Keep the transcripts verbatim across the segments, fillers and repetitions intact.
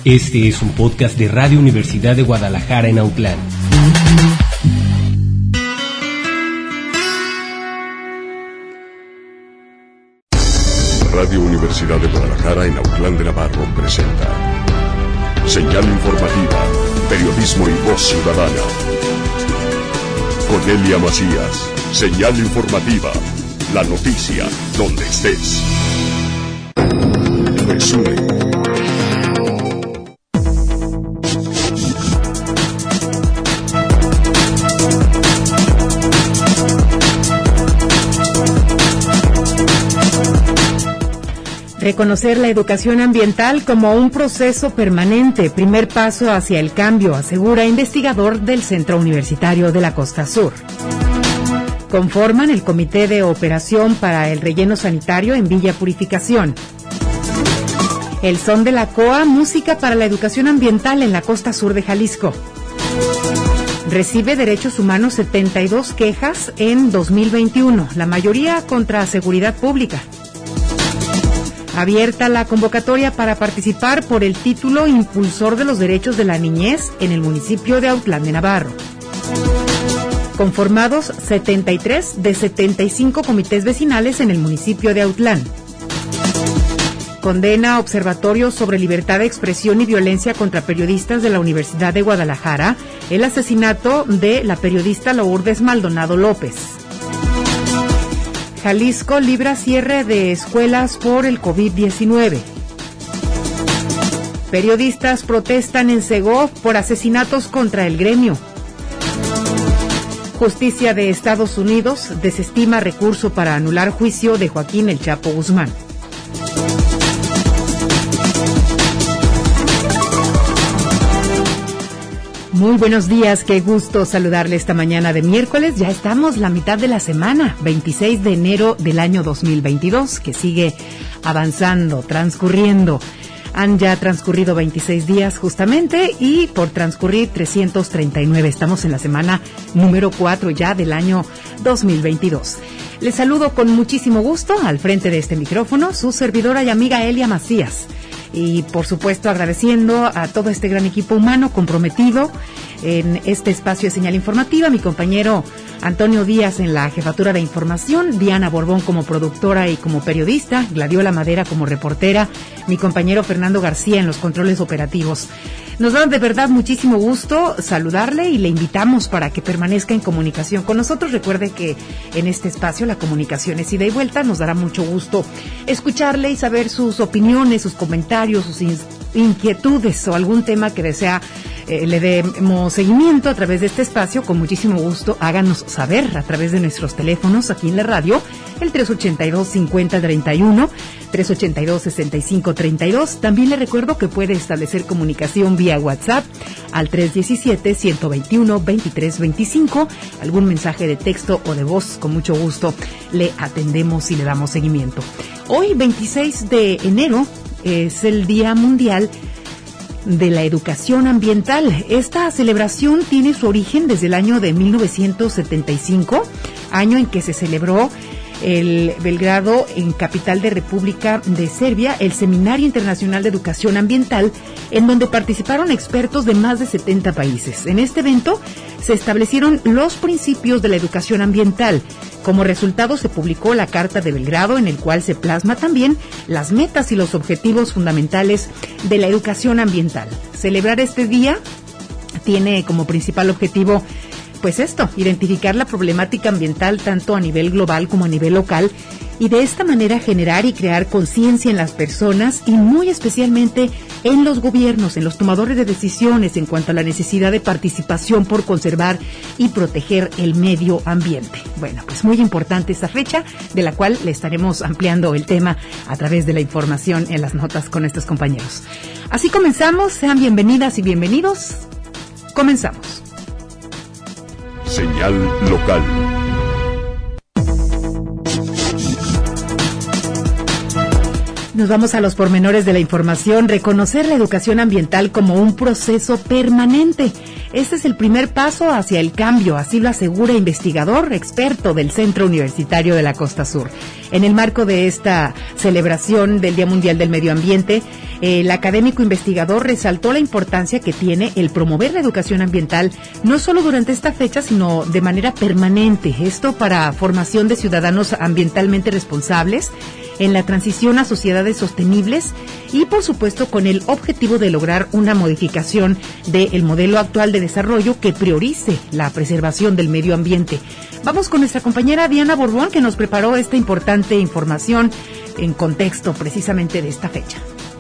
Este es un podcast de Radio Universidad de Guadalajara en Autlán. Radio Universidad de Guadalajara en Autlán de Navarro presenta Señal Informativa, Periodismo y Voz Ciudadana. Cornelia Macías, Señal Informativa, la noticia donde estés. Resumen. Reconocer la educación ambiental como un proceso permanente, primer paso hacia el cambio, asegura investigador del Centro Universitario de la Costa Sur. Conforman el Comité de Operación para el Relleno Sanitario en Villa Purificación. El Son de la C O A, música para la educación ambiental en la costa sur de Jalisco. Recibe Derechos Humanos setenta y dos quejas en dos mil veintiuno, la mayoría contra seguridad pública. Abierta la convocatoria para participar por el título Impulsor de los Derechos de la Niñez en el municipio de Autlán de Navarro. Conformados setenta y tres de setenta y cinco comités vecinales en el municipio de Autlán. Condena Observatorio sobre Libertad de Expresión y Violencia contra Periodistas de la Universidad de Guadalajara el asesinato de la periodista Lourdes Maldonado López. Jalisco libra cierre de escuelas por el COVID diecinueve. Periodistas protestan en Segov por asesinatos contra el gremio. Justicia de Estados Unidos desestima recurso para anular juicio de Joaquín El Chapo Guzmán. Muy buenos días, qué gusto saludarle esta mañana de miércoles. Ya estamos la mitad de la semana, veintiséis de enero del año dos mil veintidós, que sigue avanzando, transcurriendo. Han ya transcurrido veintiséis días justamente y por transcurrir trescientos treinta y nueve. Estamos en la semana número cuatro ya del año dos mil veintidós. Les saludo con muchísimo gusto al frente de este micrófono, su servidora y amiga Elia Macías. Y por supuesto agradeciendo a todo este gran equipo humano comprometido en este espacio de señal informativa, mi compañero Antonio Díaz en la jefatura de información, Diana Borbón como productora y como periodista, Gladiola Madera como reportera, mi compañero Fernando García en los controles operativos. Nos da de verdad muchísimo gusto saludarle y le invitamos para que permanezca en comunicación con nosotros. Recuerde que en este espacio la comunicación es ida y vuelta. Nos dará mucho gusto escucharle y saber sus opiniones, sus comentarios, sus in- inquietudes o algún tema que desea eh, le demos seguimiento a través de este espacio. Con muchísimo gusto háganos saber a través de nuestros teléfonos aquí en la radio, el tres ochenta y dos, cincuenta, treinta y uno, tres ochenta y dos, sesenta y cinco, treinta y dos. También le recuerdo que puede establecer comunicación vía WhatsApp al tres diecisiete, ciento veintiuno, veintitrés veinticinco. Algún mensaje de texto o de voz, con mucho gusto le atendemos y le damos seguimiento. Hoy, veintiséis de enero, es el Día Mundial de la Educación Ambiental. Esta celebración tiene su origen desde el año de mil novecientos setenta y cinco, año en que se celebró el Belgrado, en capital de República de Serbia, el Seminario Internacional de Educación Ambiental, en donde participaron expertos de más de setenta países. En este evento se establecieron los principios de la educación ambiental. Como resultado se publicó la Carta de Belgrado, en el cual se plasma también las metas y los objetivos fundamentales de la educación ambiental. Celebrar este día tiene como principal objetivo pues esto, identificar la problemática ambiental tanto a nivel global como a nivel local y de esta manera generar y crear conciencia en las personas y muy especialmente en los gobiernos, en los tomadores de decisiones en cuanto a la necesidad de participación por conservar y proteger el medio ambiente. Bueno, pues muy importante esta fecha, de la cual le estaremos ampliando el tema a través de la información en las notas con estos compañeros. Así comenzamos, sean bienvenidas y bienvenidos. Comenzamos. Señal local. Nos vamos a los pormenores de la información. Reconocer la educación ambiental como un proceso permanente. Este es el primer paso hacia el cambio, así lo asegura investigador experto del Centro Universitario de la Costa Sur. En el marco de esta celebración del Día Mundial del Medio Ambiente, el académico investigador resaltó la importancia que tiene el promover la educación ambiental, no solo durante esta fecha, sino de manera permanente. Esto para formación de ciudadanos ambientalmente responsables, en la transición a sociedades sostenibles y, por supuesto, con el objetivo de lograr una modificación del modelo actual de desarrollo que priorice la preservación del medio ambiente. Vamos con nuestra compañera Diana Borbón, que nos preparó esta importante información en contexto precisamente de esta fecha.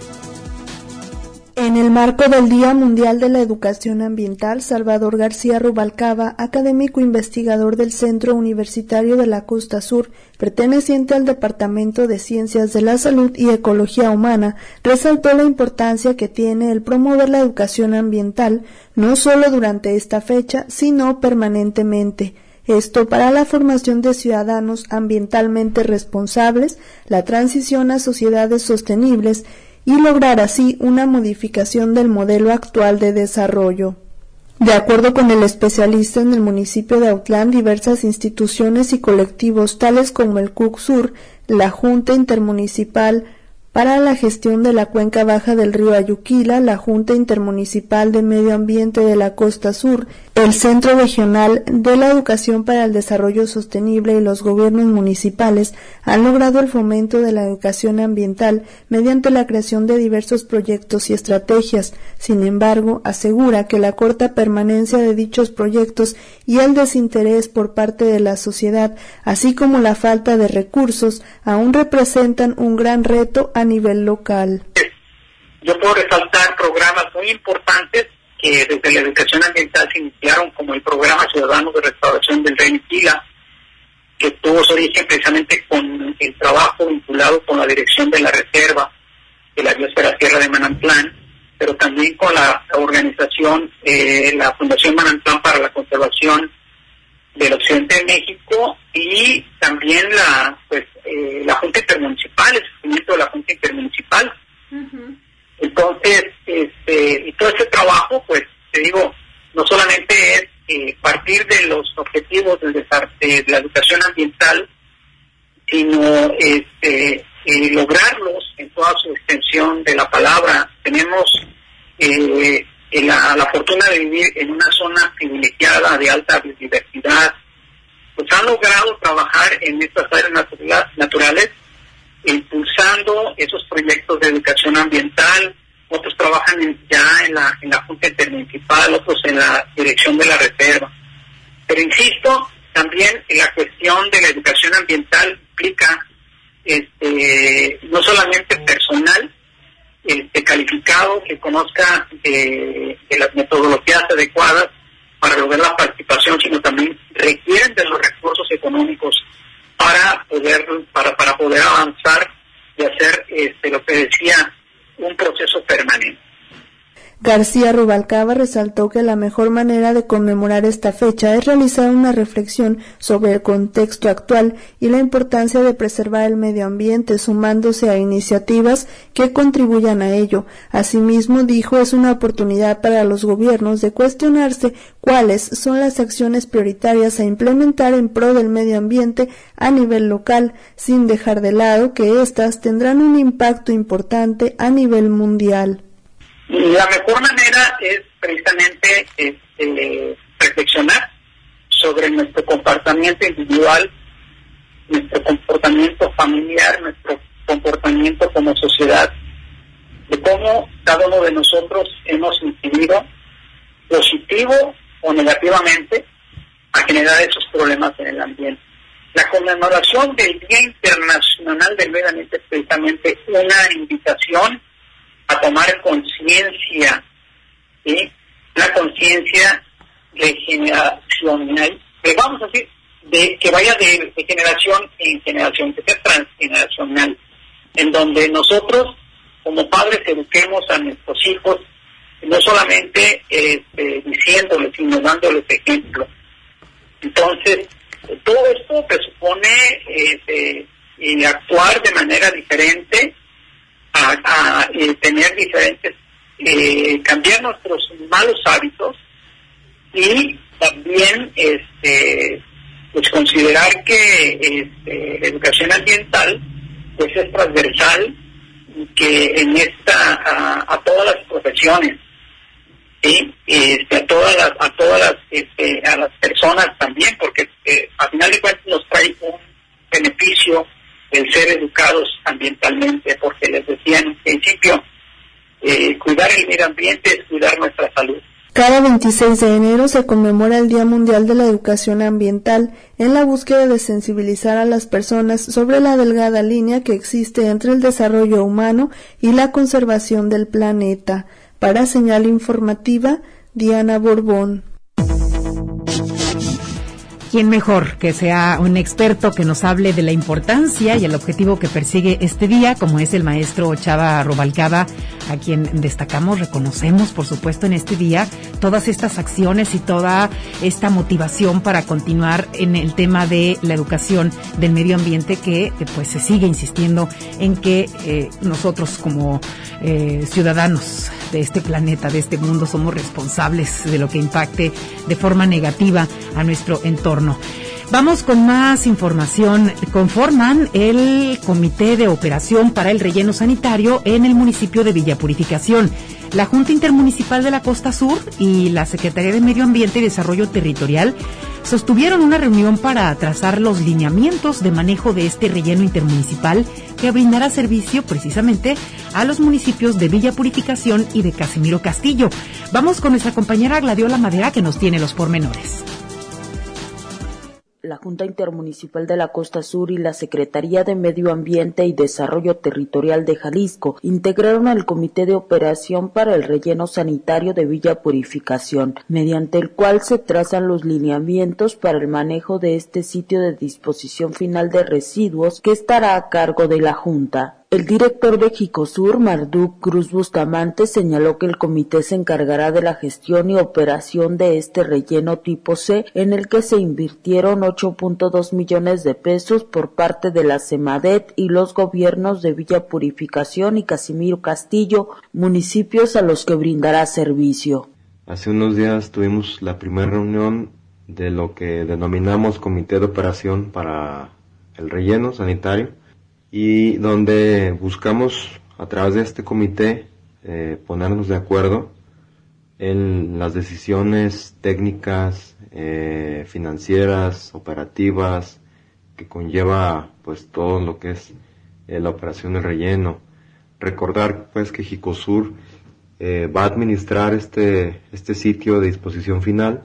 En el marco del Día Mundial de la Educación Ambiental, Salvador García Rubalcaba, académico investigador del Centro Universitario de la Costa Sur, perteneciente al Departamento de Ciencias de la Salud y Ecología Humana, resaltó la importancia que tiene el promover la educación ambiental, no solo durante esta fecha, sino permanentemente. Esto para la formación de ciudadanos ambientalmente responsables, la transición a sociedades sostenibles y lograr así una modificación del modelo actual de desarrollo. De acuerdo con el especialista, en el municipio de Autlán, diversas instituciones y colectivos tales como el C U C Sur, la Junta Intermunicipal para la Gestión de la Cuenca Baja del Río Ayuquila, la Junta Intermunicipal de Medio Ambiente de la Costa Sur, el Centro Regional de la Educación para el Desarrollo Sostenible y los gobiernos municipales han logrado el fomento de la educación ambiental mediante la creación de diversos proyectos y estrategias. Sin embargo, asegura que la corta permanencia de dichos proyectos y el desinterés por parte de la sociedad, así como la falta de recursos, aún representan un gran reto a nivel local. Yo puedo resaltar programas muy importantes que desde la educación ambiental se iniciaron, como el programa Ciudadanos de Restauración del Río Ayuquila, que tuvo su origen precisamente con el trabajo vinculado con la dirección de la reserva de la biosfera Sierra de Manantlán, pero también con la organización, eh, la Fundación Manantlán para la Conservación del Occidente de México, y también la pues eh, la Junta Intermunicipal, el surgimiento de la Junta Intermunicipal. Uh-huh. Entonces, este, y todo ese trabajo, pues, te digo, no solamente es eh, partir de los objetivos del desar- de la educación ambiental, sino este, eh, lograrlos en toda su extensión de la palabra. Tenemos eh, la, la fortuna de vivir en una zona privilegiada de alta biodiversidad. Pues han logrado trabajar en estas áreas natura- naturales, impulsando esos proyectos de educación ambiental. Otros trabajan en, ya en la, en la Junta Intermunicipal, otros en la dirección de la reserva. Pero insisto, también la cuestión de la educación ambiental implica este, no solamente personal este, calificado que conozca de, de las metodologías adecuadas para lograr la participación, sino también requieren de los recursos económicos para poder para para poder avanzar y hacer este lo que decía un proceso permanente. García Rubalcaba resaltó que la mejor manera de conmemorar esta fecha es realizar una reflexión sobre el contexto actual y la importancia de preservar el medio ambiente, sumándose a iniciativas que contribuyan a ello. Asimismo, dijo, es una oportunidad para los gobiernos de cuestionarse cuáles son las acciones prioritarias a implementar en pro del medio ambiente a nivel local, sin dejar de lado que éstas tendrán un impacto importante a nivel mundial. La mejor manera es precisamente este, reflexionar sobre nuestro comportamiento individual, nuestro comportamiento familiar, nuestro comportamiento como sociedad, de cómo cada uno de nosotros hemos incidido positivo o negativamente a generar esos problemas en el ambiente. La conmemoración del Día Internacional del Medio Ambiente es precisamente una invitación a tomar conciencia, ¿sí? La conciencia regeneracional, que vamos a decir, de que vaya de, de generación en generación, que sea transgeneracional, en donde nosotros, como padres, eduquemos a nuestros hijos, no solamente este, diciéndoles, sino dándoles ejemplo. Entonces, todo esto presupone este, y actuar de manera diferente, a, a, a tener diferentes, eh, cambiar nuestros malos hábitos y también este pues considerar que este, la educación ambiental pues es transversal, que en esta a, a todas las profesiones, ¿sí? este, a todas las a todas las este, a las personas también, porque eh, a final de cuentas nos trae un beneficio el ser educados ambientalmente, porque les decía en un principio, eh, cuidar el medio ambiente es cuidar nuestra salud. Cada veintiséis de enero se conmemora el Día Mundial de la Educación Ambiental en la búsqueda de sensibilizar a las personas sobre la delgada línea que existe entre el desarrollo humano y la conservación del planeta. Para Señal Informativa, Diana Borbón. ¿Quién mejor que sea un experto que nos hable de la importancia y el objetivo que persigue este día, como es el maestro Chava Rubalcaba, a quien destacamos, reconocemos, por supuesto, en este día, todas estas acciones y toda esta motivación para continuar en el tema de la educación del medio ambiente, que pues se sigue insistiendo en que eh, nosotros como eh, ciudadanos de este planeta, de este mundo, somos responsables de lo que impacte de forma negativa a nuestro entorno. Vamos con más información. Conforman el Comité de Operación para el Relleno Sanitario en el municipio de Villa Purificación. La Junta Intermunicipal de la Costa Sur y la Secretaría de Medio Ambiente y Desarrollo Territorial sostuvieron una reunión para trazar los lineamientos de manejo de este relleno intermunicipal que brindará servicio precisamente a los municipios de Villa Purificación y de Casimiro Castillo. Vamos con nuestra compañera Gladiola Madera, que nos tiene los pormenores. La Junta Intermunicipal de la Costa Sur y la Secretaría de Medio Ambiente y Desarrollo Territorial de Jalisco integraron el Comité de Operación para el Relleno Sanitario de Villa Purificación, mediante el cual se trazan los lineamientos para el manejo de este sitio de disposición final de residuos que estará a cargo de la Junta. El director de Jicosur, Marduk Cruz Bustamante, señaló que el comité se encargará de la gestión y operación de este relleno tipo C, en el que se invirtieron ocho punto dos millones de pesos por parte de la SEMADET y los gobiernos de Villa Purificación y Casimiro Castillo, municipios a los que brindará servicio. Hace unos días tuvimos la primera reunión de lo que denominamos Comité de Operación para el Relleno Sanitario, y donde buscamos a través de este comité eh, ponernos de acuerdo en las decisiones técnicas, eh, financieras, operativas, que conlleva pues todo lo que es eh, la operación del relleno. Recordar pues que Jicosur eh, va a administrar este, este sitio de disposición final,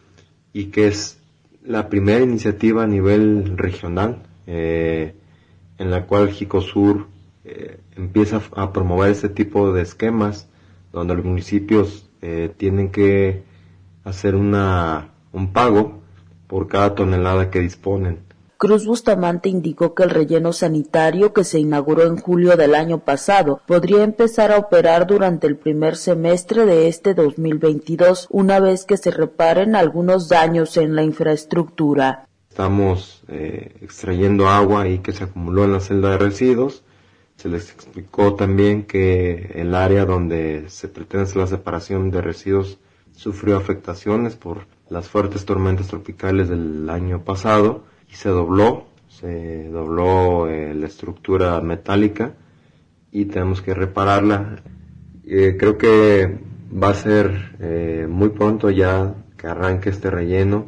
y que es la primera iniciativa a nivel regional, eh, en la cual Jicosur eh, empieza a promover este tipo de esquemas, donde los municipios eh, tienen que hacer una un pago por cada tonelada que disponen. Cruz Bustamante indicó que el relleno sanitario, que se inauguró en julio del año pasado, podría empezar a operar durante el primer semestre de este dos mil veintidós, una vez que se reparen algunos daños en la infraestructura. Estamos eh, extrayendo agua y que se acumuló en la celda de residuos. Se les explicó también que el área donde se pretende hacer la separación de residuos sufrió afectaciones por las fuertes tormentas tropicales del año pasado y se dobló, se dobló eh, la estructura metálica y tenemos que repararla. Eh, creo que va a ser eh, muy pronto ya que arranque este relleno.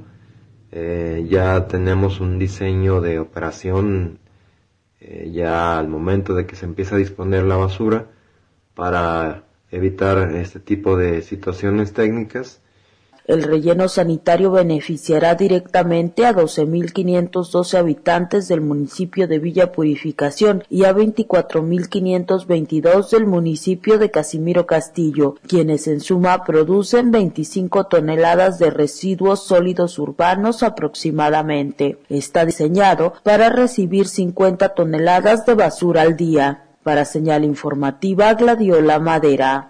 Eh, ya tenemos un diseño de operación eh, ya al momento de que se empieza a disponer la basura para evitar este tipo de situaciones técnicas. El relleno sanitario beneficiará directamente a doce mil quinientos doce habitantes del municipio de Villa Purificación y a veinticuatro mil quinientos veintidós del municipio de Casimiro Castillo, quienes en suma producen veinticinco toneladas de residuos sólidos urbanos aproximadamente. Está diseñado para recibir cincuenta toneladas de basura al día. Para Señal Informativa, Gladiola Madera.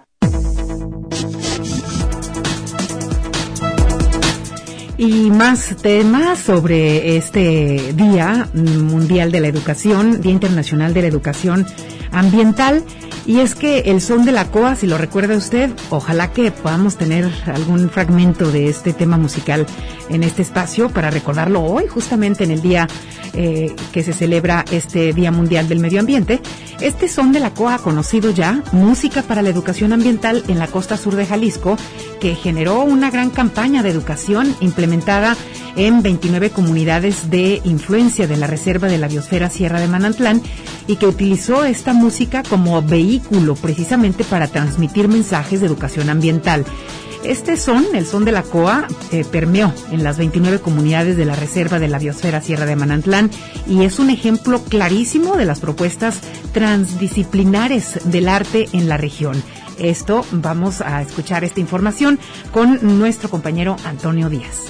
Y más temas sobre este Día Mundial de la Educación, Día Internacional de la Educación Ambiental. Y es que el son de la coa, si lo recuerda usted, ojalá que podamos tener algún fragmento de este tema musical en este espacio para recordarlo hoy, justamente en el día eh, que se celebra este Día Mundial del Medio Ambiente. Este son de la coa, conocido ya, música para la educación ambiental en la costa sur de Jalisco, que generó una gran campaña de educación implementada en veintinueve comunidades de influencia de la Reserva de la Biosfera Sierra de Manantlán, y que utilizó esta música como vehículo precisamente para transmitir mensajes de educación ambiental. Este son, el son de la coa, eh, permeó en las veintinueve comunidades de la Reserva de la Biosfera Sierra de Manantlán y es un ejemplo clarísimo de las propuestas transdisciplinares del arte en la región. Esto, vamos a escuchar esta información con nuestro compañero Antonio Díaz.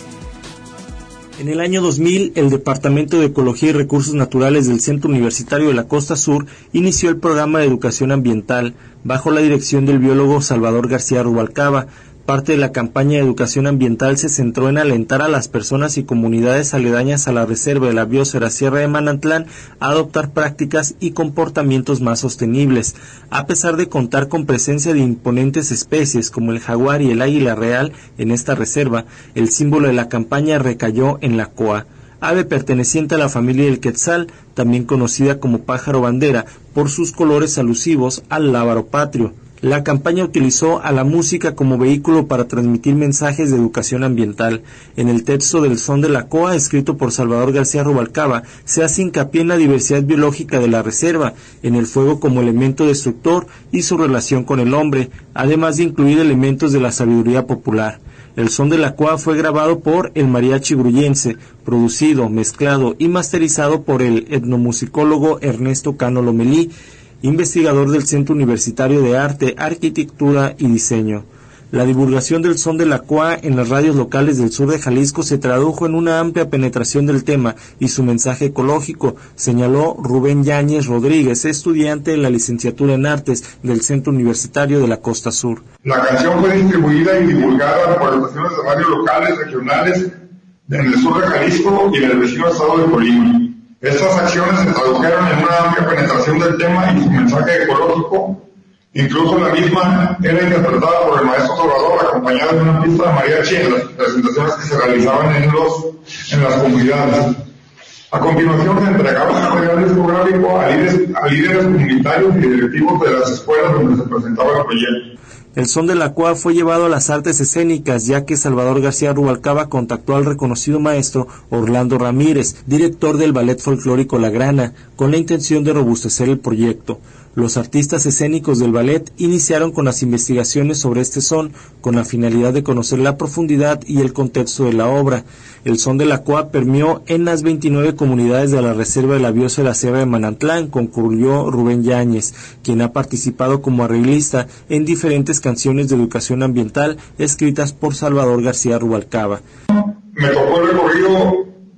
En el año dos mil, el Departamento de Ecología y Recursos Naturales del Centro Universitario de la Costa Sur inició el programa de educación ambiental bajo la dirección del biólogo Salvador García Rubalcaba. Parte de la campaña de educación ambiental se centró en alentar a las personas y comunidades aledañas a la Reserva de la Biosfera Sierra de Manantlán a adoptar prácticas y comportamientos más sostenibles. A pesar de contar con presencia de imponentes especies como el jaguar y el águila real en esta reserva, el símbolo de la campaña recayó en la coa, ave perteneciente a la familia del quetzal, también conocida como pájaro bandera por sus colores alusivos al lábaro patrio. La campaña utilizó a la música como vehículo para transmitir mensajes de educación ambiental. En el texto del son de la coa, escrito por Salvador García Rubalcaba, se hace hincapié en la diversidad biológica de la reserva, en el fuego como elemento destructor y su relación con el hombre, además de incluir elementos de la sabiduría popular. El son de la coa fue grabado por el Mariachi Gruyense, producido, mezclado y masterizado por el etnomusicólogo Ernesto Cano Lomelí, investigador del Centro Universitario de Arte, Arquitectura y Diseño. La divulgación del son de la coa en las radios locales del sur de Jalisco se tradujo en una amplia penetración del tema y su mensaje ecológico, señaló Rubén Yáñez Rodríguez, estudiante de la licenciatura en Artes del Centro Universitario de la Costa Sur. La canción fue distribuida y divulgada por estaciones de radio locales, regionales, en el sur de Jalisco y en el vecino estado de Colima. Estas acciones se tradujeron en una amplia penetración del tema y su mensaje ecológico. Incluso la misma era interpretada por el maestro Salvador, acompañada de una pista de mariachi en las presentaciones que se realizaban en, los, en las comunidades. A continuación se entregaba material discográfico a líderes, a líderes comunitarios y directivos de las escuelas donde se presentaba el proyecto. El son de la coa fue llevado a las artes escénicas, ya que Salvador García Rubalcaba contactó al reconocido maestro Orlando Ramírez, director del Ballet Folclórico La Grana, con la intención de robustecer el proyecto. Los artistas escénicos del ballet iniciaron con las investigaciones sobre este son, con la finalidad de conocer la profundidad y el contexto de la obra. El son de la coa permeó en las veintinueve comunidades de la Reserva de la Biosfera Sierra de Manantlán, concluyó Rubén Yáñez, quien ha participado como arreglista en diferentes canciones de educación ambiental escritas por Salvador García Rubalcaba. Me tocó el recorrido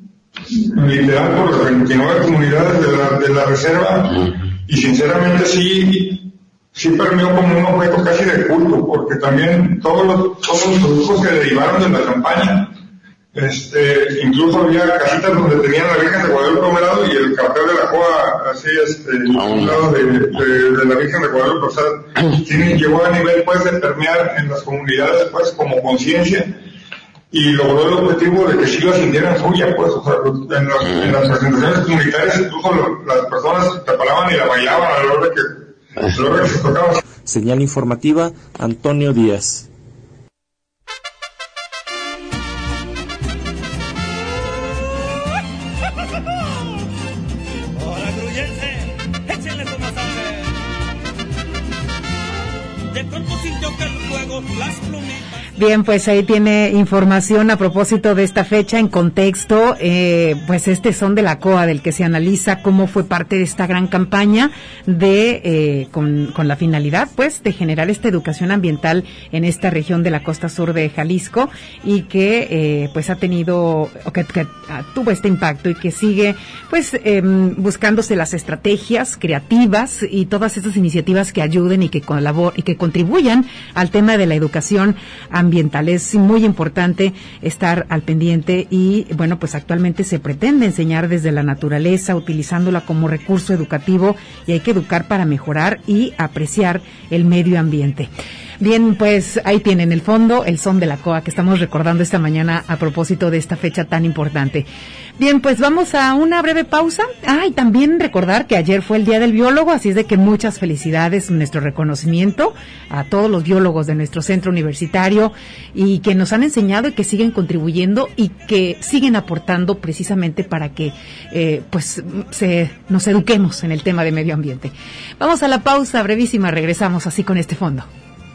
literal por las veintinueve comunidades de la, de la reserva y sinceramente sí, sí permeó como un objeto casi de culto, porque también todos los, todos los productos que derivaron de la campaña, este, incluso había casitas donde tenían la Virgen de Guadalupe a un lado y el cartel de la coa así, este, a un lado de, de, de la Virgen de Guadalupe. O sea, sí llegó a nivel pues de permear en las comunidades pues como conciencia y logró el objetivo de que sí la sintieran suya, pues, o sea, en las, en las presentaciones comunitarias incluso lo, las personas te paraban y la bailaban a la hora que, a la hora que se tocaba. Señal informativa, Antonio Díaz. Hola, gruyense, échenle su masaje. De pronto sintió que el fuego, las plumitas. Bien, pues ahí tiene información a propósito de esta fecha en contexto, eh, pues este son de la coa del que se analiza cómo fue parte de esta gran campaña de eh, con, con la finalidad pues de generar esta educación ambiental en esta región de la costa sur de Jalisco y que eh, pues ha tenido o que, que tuvo este impacto y que sigue pues eh, buscándose las estrategias creativas y todas estas iniciativas que ayuden y que colaboren y que contribuyan al tema de la educación ambiental. Es muy importante estar al pendiente y, bueno, pues actualmente se pretende enseñar desde la naturaleza, utilizándola como recurso educativo, y hay que educar para mejorar y apreciar el medio ambiente. Bien, pues ahí tienen el fondo, el son de la C O A que estamos recordando esta mañana a propósito de esta fecha tan importante. Bien, pues vamos a una breve pausa. Ah, y también recordar que ayer fue el Día del Biólogo, así es de que muchas felicidades, nuestro reconocimiento a todos los biólogos de nuestro centro universitario y que nos han enseñado y que siguen contribuyendo y que siguen aportando precisamente para que eh, pues se, nos eduquemos en el tema de medio ambiente. Vamos a la pausa brevísima, regresamos así con este fondo.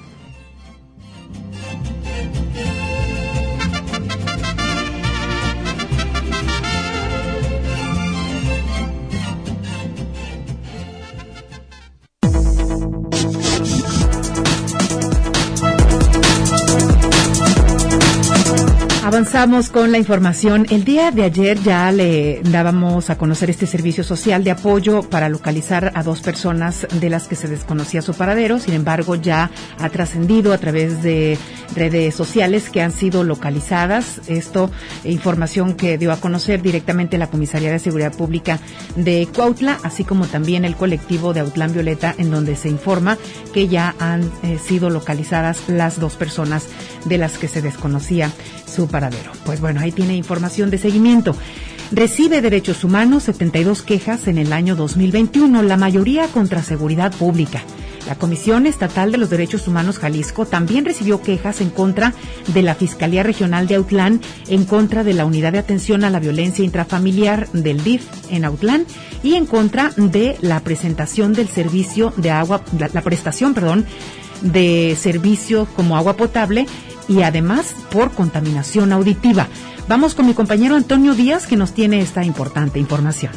Avanzamos con la información. El día de ayer ya le dábamos a conocer este servicio social de apoyo para localizar a dos personas de las que se desconocía su paradero. Sin embargo, ya ha trascendido a través de redes sociales que han sido localizadas. Esto, información que dio a conocer directamente la Comisaría de Seguridad Pública de Cuautla, así como también el colectivo de Autlán Violeta, en donde se informa que ya han eh, sido localizadas las dos personas de las que se desconocía su paradero. Pues bueno, ahí tiene información de seguimiento. Recibe Derechos Humanos setenta y dos quejas en el año dos mil veintiuno, la mayoría contra seguridad pública. La Comisión Estatal de los Derechos Humanos Jalisco también recibió quejas en contra de la Fiscalía Regional de Autlán, en contra de la Unidad de Atención a la Violencia Intrafamiliar del D I F en Autlán y en contra de la presentación del servicio de agua, la, la prestación, perdón, de servicios como agua potable y además por contaminación auditiva. Vamos con mi compañero Antonio Díaz, que nos tiene esta importante información.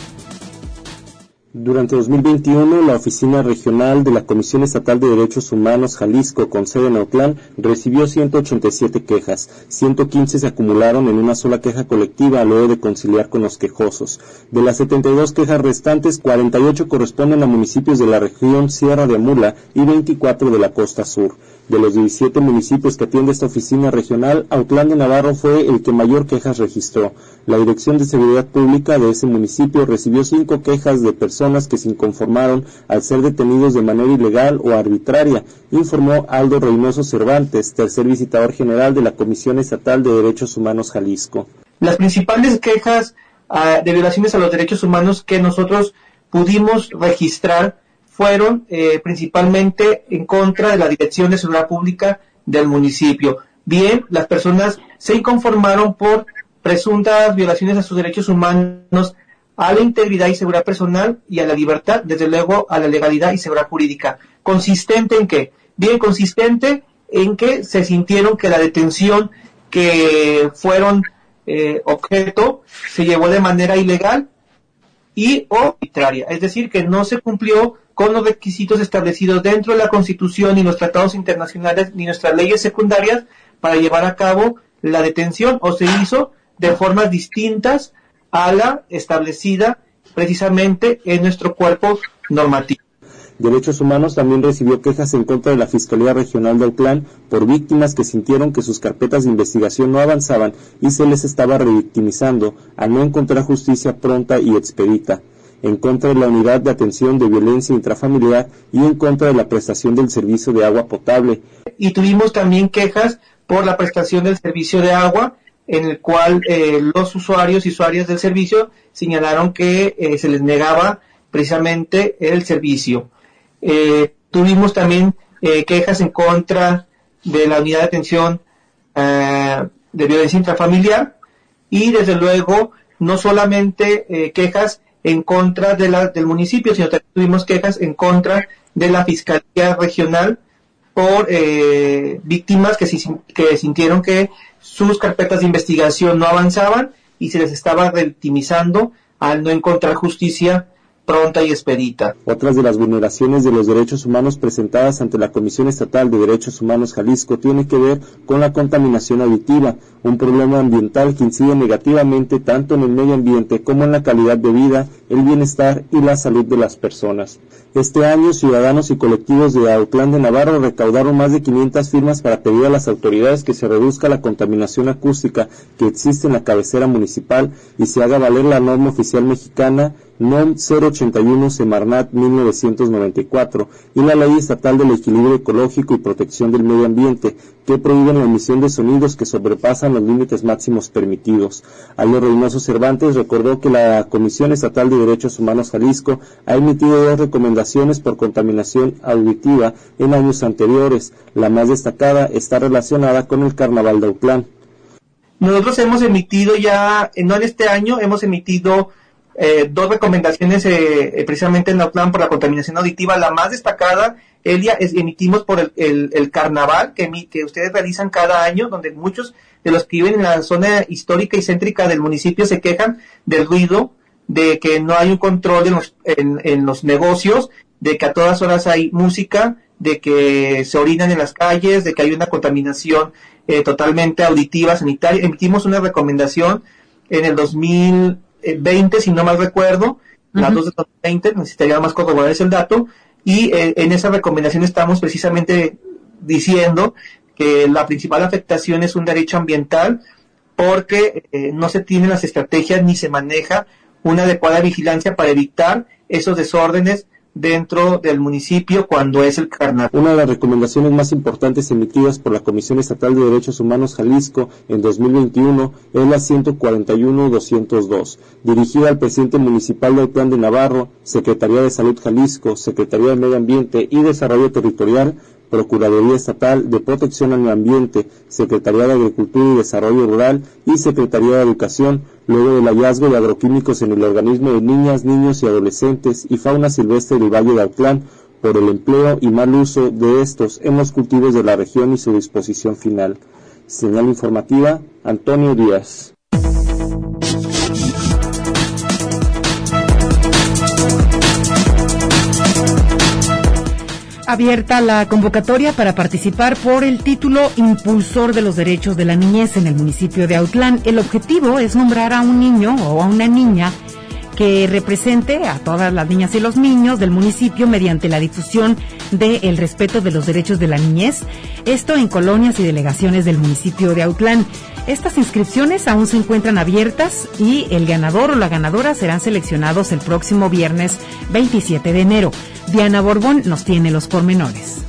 Durante dos mil veintiuno, la Oficina Regional de la Comisión Estatal de Derechos Humanos Jalisco, con sede en Autlán, recibió ciento ochenta y siete quejas. ciento quince se acumularon en una sola queja colectiva luego de conciliar con los quejosos. De las setenta y dos quejas restantes, cuarenta y ocho corresponden a municipios de la región Sierra de Amula y veinticuatro de la Costa Sur. De los diecisiete municipios que atiende esta oficina regional, Autlán de Navarro fue el que mayor quejas registró. La Dirección de Seguridad Pública de ese municipio recibió cinco quejas de personas que se inconformaron al ser detenidos de manera ilegal o arbitraria, informó Aldo Reynoso Cervantes, tercer visitador general de la Comisión Estatal de Derechos Humanos Jalisco. Las principales quejas uh, de violaciones a los derechos humanos que nosotros pudimos registrar fueron eh, principalmente en contra de la Dirección de Seguridad Pública del municipio. Bien, las personas se inconformaron por presuntas violaciones a sus derechos humanos, a la integridad y seguridad personal y a la libertad, desde luego a la legalidad y seguridad jurídica. ¿Consistente en qué? Bien, consistente en que se sintieron que la detención que fueron eh, objeto se llevó de manera ilegal y o arbitraria, es decir, que no se cumplió con los requisitos establecidos dentro de la Constitución, ni los tratados internacionales, ni nuestras leyes secundarias para llevar a cabo la detención, o se hizo de formas distintas a la establecida precisamente en nuestro cuerpo normativo. Derechos Humanos también recibió quejas en contra de la Fiscalía Regional de Autlán por víctimas que sintieron que sus carpetas de investigación no avanzaban y se les estaba revictimizando al no encontrar justicia pronta y expedita, en contra de la Unidad de Atención de Violencia Intrafamiliar y en contra de la prestación del servicio de agua potable. Y tuvimos también quejas por la prestación del servicio de agua, en el cual eh, los usuarios y usuarias del servicio señalaron que eh, se les negaba precisamente el servicio. Eh, tuvimos también eh, quejas en contra de la Unidad de Atención eh, de Violencia Intrafamiliar y desde luego no solamente eh, quejas en contra de la, del municipio, sino también tuvimos quejas en contra de la Fiscalía Regional por eh, víctimas que, que sintieron que sus carpetas de investigación no avanzaban y se les estaba revictimizando al no encontrar justicia pronta y expedita. Otras de las vulneraciones de los derechos humanos presentadas ante la Comisión Estatal de Derechos Humanos Jalisco tiene que ver con la contaminación auditiva, un problema ambiental que incide negativamente tanto en el medio ambiente como en la calidad de vida, el bienestar y la salud de las personas. Este año, ciudadanos y colectivos de Autlán de Navarro recaudaron más de quinientas firmas para pedir a las autoridades que se reduzca la contaminación acústica que existe en la cabecera municipal y se haga valer la norma oficial mexicana N O M cero ochenta y uno Semarnat mil novecientos noventa y cuatro y la Ley Estatal del Equilibrio Ecológico y Protección del Medio Ambiente, que prohíben la emisión de sonidos que sobrepasan los límites máximos permitidos. Aldo Reynoso Cervantes recordó que la Comisión Estatal de Derechos Humanos Jalisco ha emitido dos recomendaciones por contaminación auditiva en años anteriores. La más destacada está relacionada con el Carnaval de Autlán. Nosotros hemos emitido ya, no en este año, hemos emitido Eh, dos recomendaciones eh, precisamente en Autlán por la contaminación auditiva. La más destacada, Elia, es, emitimos por el, el, el carnaval que, que ustedes realizan cada año, donde muchos de los que viven en la zona histórica y céntrica del municipio se quejan del ruido, de que no hay un control en los, en, en los negocios, de que a todas horas hay música, de que se orinan en las calles, de que hay una contaminación eh, totalmente auditiva, sanitaria. Emitimos una recomendación en el dos mil veinte, si no mal recuerdo, uh-huh. Las dos de dos mil veinte, necesitaría más corroborar ese dato, y eh, en esa recomendación estamos precisamente diciendo que la principal afectación es un derecho ambiental porque eh, no se tienen las estrategias ni se maneja una adecuada vigilancia para evitar esos desórdenes dentro del municipio cuando es el carnaval. Una de las recomendaciones más importantes emitidas por la Comisión Estatal de Derechos Humanos Jalisco en dos mil veintiuno es la ciento cuarenta y uno doscientos dos, dirigida al presidente municipal de Autlán de Navarro, Secretaría de Salud Jalisco, Secretaría de Medio Ambiente y Desarrollo Territorial, Procuraduría Estatal de Protección al Ambiente, Secretaría de Agricultura y Desarrollo Rural y Secretaría de Educación, luego del hallazgo de agroquímicos en el organismo de niñas, niños y adolescentes y fauna silvestre del Valle de Autlán, por el empleo y mal uso de estos en los cultivos de la región y su disposición final. Señal informativa, Antonio Díaz. Abierta la convocatoria para participar por el título Impulsor de los Derechos de la Niñez en el municipio de Autlán. El objetivo es nombrar a un niño o a una niña que represente a todas las niñas y los niños del municipio mediante la difusión del respeto de los derechos de la niñez, esto en colonias y delegaciones del municipio de Autlán. Estas inscripciones aún se encuentran abiertas y el ganador o la ganadora serán seleccionados el próximo viernes veintisiete de enero. Diana Borbón nos tiene los pormenores.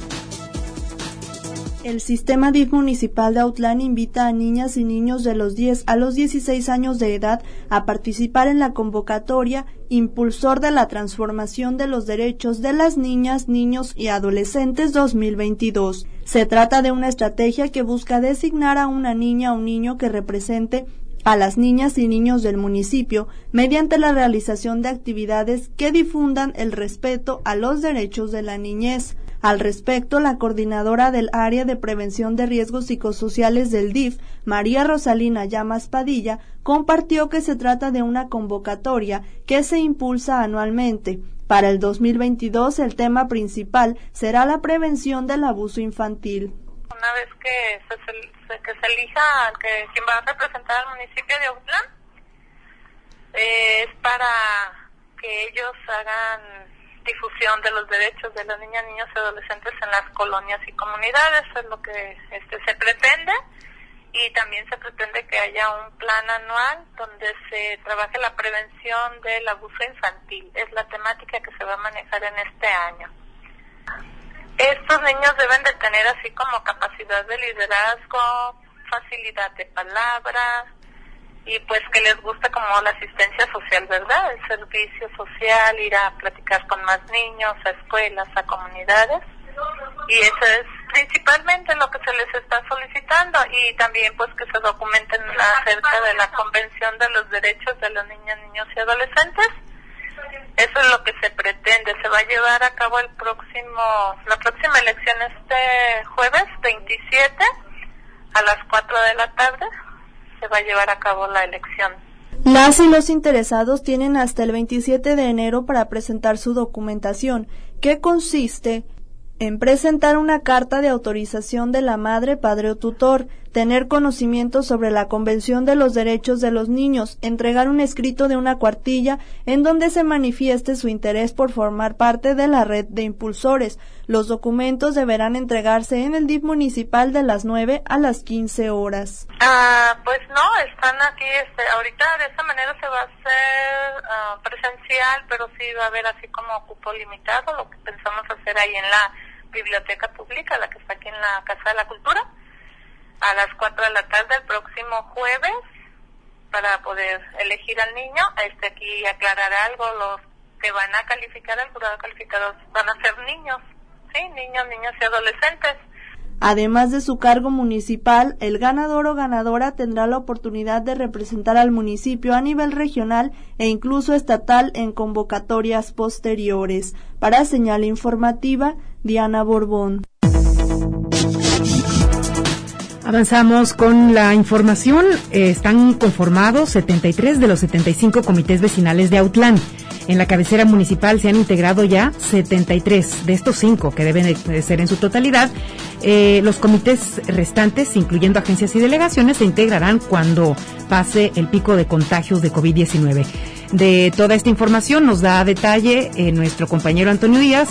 El sistema D I F municipal de Autlán invita a niñas y niños de los diez a los dieciséis años de edad a participar en la convocatoria Impulsor de la Transformación de los Derechos de las Niñas, Niños y Adolescentes dos mil veintidós. Se trata de una estrategia que busca designar a una niña o niño que represente a las niñas y niños del municipio mediante la realización de actividades que difundan el respeto a los derechos de la niñez. Al respecto, la coordinadora del Área de Prevención de Riesgos Psicosociales del D I F, María Rosalina Llamas Padilla, compartió que se trata de una convocatoria que se impulsa anualmente. Para el dos mil veintidós, el tema principal será la prevención del abuso infantil. Una vez que se, se, que se elija que quien va a representar al municipio de Autlán, eh, es para que ellos hagan difusión de los derechos de las niñas, niños y adolescentes en las colonias y comunidades, es lo que este se pretende, y también se pretende que haya un plan anual donde se trabaje la prevención del abuso infantil. Es la temática que se va a manejar en este año. Estos niños deben de tener así como capacidad de liderazgo, facilidad de palabra y pues que les guste como la asistencia social, ¿verdad? El servicio social, ir a platicar con más niños, a escuelas, a comunidades, y eso es principalmente lo que se les está solicitando, y también pues que se documenten acerca de la Convención de los Derechos de las Niñas, Niños y Adolescentes. Eso es lo que se pretende. Se va a llevar a cabo el próximo, la próxima elección este jueves veintisiete a las cuatro de la tarde. Se va a llevar a cabo la elección. Las y los interesados tienen hasta el veintisiete de enero para presentar su documentación, que consiste en presentar una carta de autorización de la madre, padre o tutor, tener conocimiento sobre la Convención de los Derechos de los Niños, entregar un escrito de una cuartilla en donde se manifieste su interés por formar parte de la red de impulsores. Los documentos deberán entregarse en el D I F municipal de las nueve a las quince horas. Ah, pues no, están aquí, este, ahorita de esta manera se va a hacer uh, presencial, pero sí va a haber así como cupo limitado, lo que pensamos hacer ahí en la biblioteca pública, la que está aquí en la Casa de la Cultura, a las cuatro de la tarde el próximo jueves, para poder elegir al niño. Este, aquí aclarar algo, los que van a calificar, el jurado calificador van a ser niños, sí, niños, niños y adolescentes. Además de su cargo municipal, el ganador o ganadora tendrá la oportunidad de representar al municipio a nivel regional e incluso estatal en convocatorias posteriores. Para Señal Informativa, Diana Borbón. Avanzamos con la información. Eh, están conformados setenta y tres de los setenta y cinco comités vecinales de Autlán. En la cabecera municipal se han integrado ya setenta y tres de estos cinco, que deben de ser en su totalidad. Eh, los comités restantes, incluyendo agencias y delegaciones, se integrarán cuando pase el pico de contagios de COVID diecinueve. De toda esta información nos da detalle eh, nuestro compañero Antonio Díaz.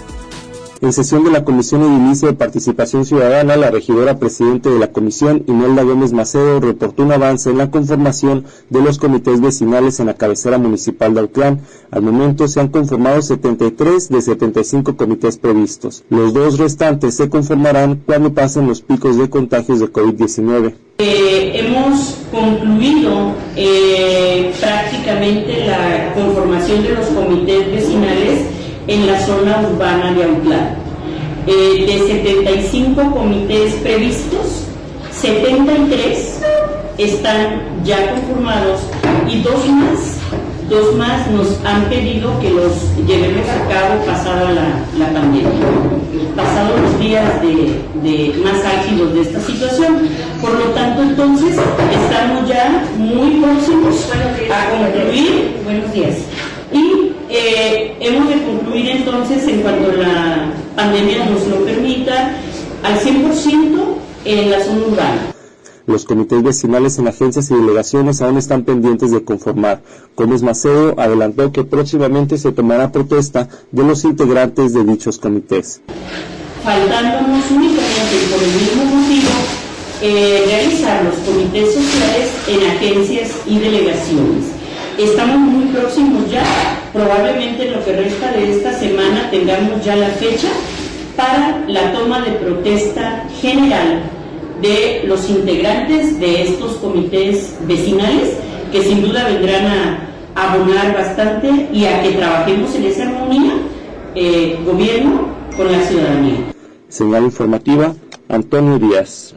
En sesión de la Comisión Edilicia de Participación Ciudadana, la regidora presidente de la comisión, Imelda Gómez Macedo, reportó un avance en la conformación de los comités vecinales en la cabecera municipal de Autlán. Al momento se han conformado setenta y tres de setenta y cinco comités previstos. Los dos restantes se conformarán cuando pasen los picos de contagios de COVID diecinueve. Eh, hemos concluido eh, prácticamente la conformación de los comités vecinales en la zona urbana de Autlán. Eh, de setenta y cinco comités previstos, setenta y tres están ya conformados y dos más, dos más nos han pedido que los llevemos a cabo pasada la, la pandemia, pasados los días de, de más álgidos de esta situación. Por lo tanto, entonces, estamos ya muy próximos a concluir. Buenos días. Y eh, hemos de concluir entonces, en cuanto la pandemia nos lo permita, al cien por ciento en la zona urbana. Los comités vecinales en agencias y delegaciones aún están pendientes de conformar. Gómez Macedo adelantó que próximamente se tomará protesta de los integrantes de dichos comités. Faltándonos únicamente y por el mismo motivo, eh, realizar los comités sociales en agencias y delegaciones. Estamos muy próximos ya, probablemente en lo que resta de esta semana tengamos ya la fecha para la toma de protesta general de los integrantes de estos comités vecinales, que sin duda vendrán a abonar bastante y a que trabajemos en esa armonía, eh, gobierno con la ciudadanía. Señal Informativa, Antonio Díaz.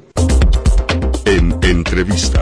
En entrevista.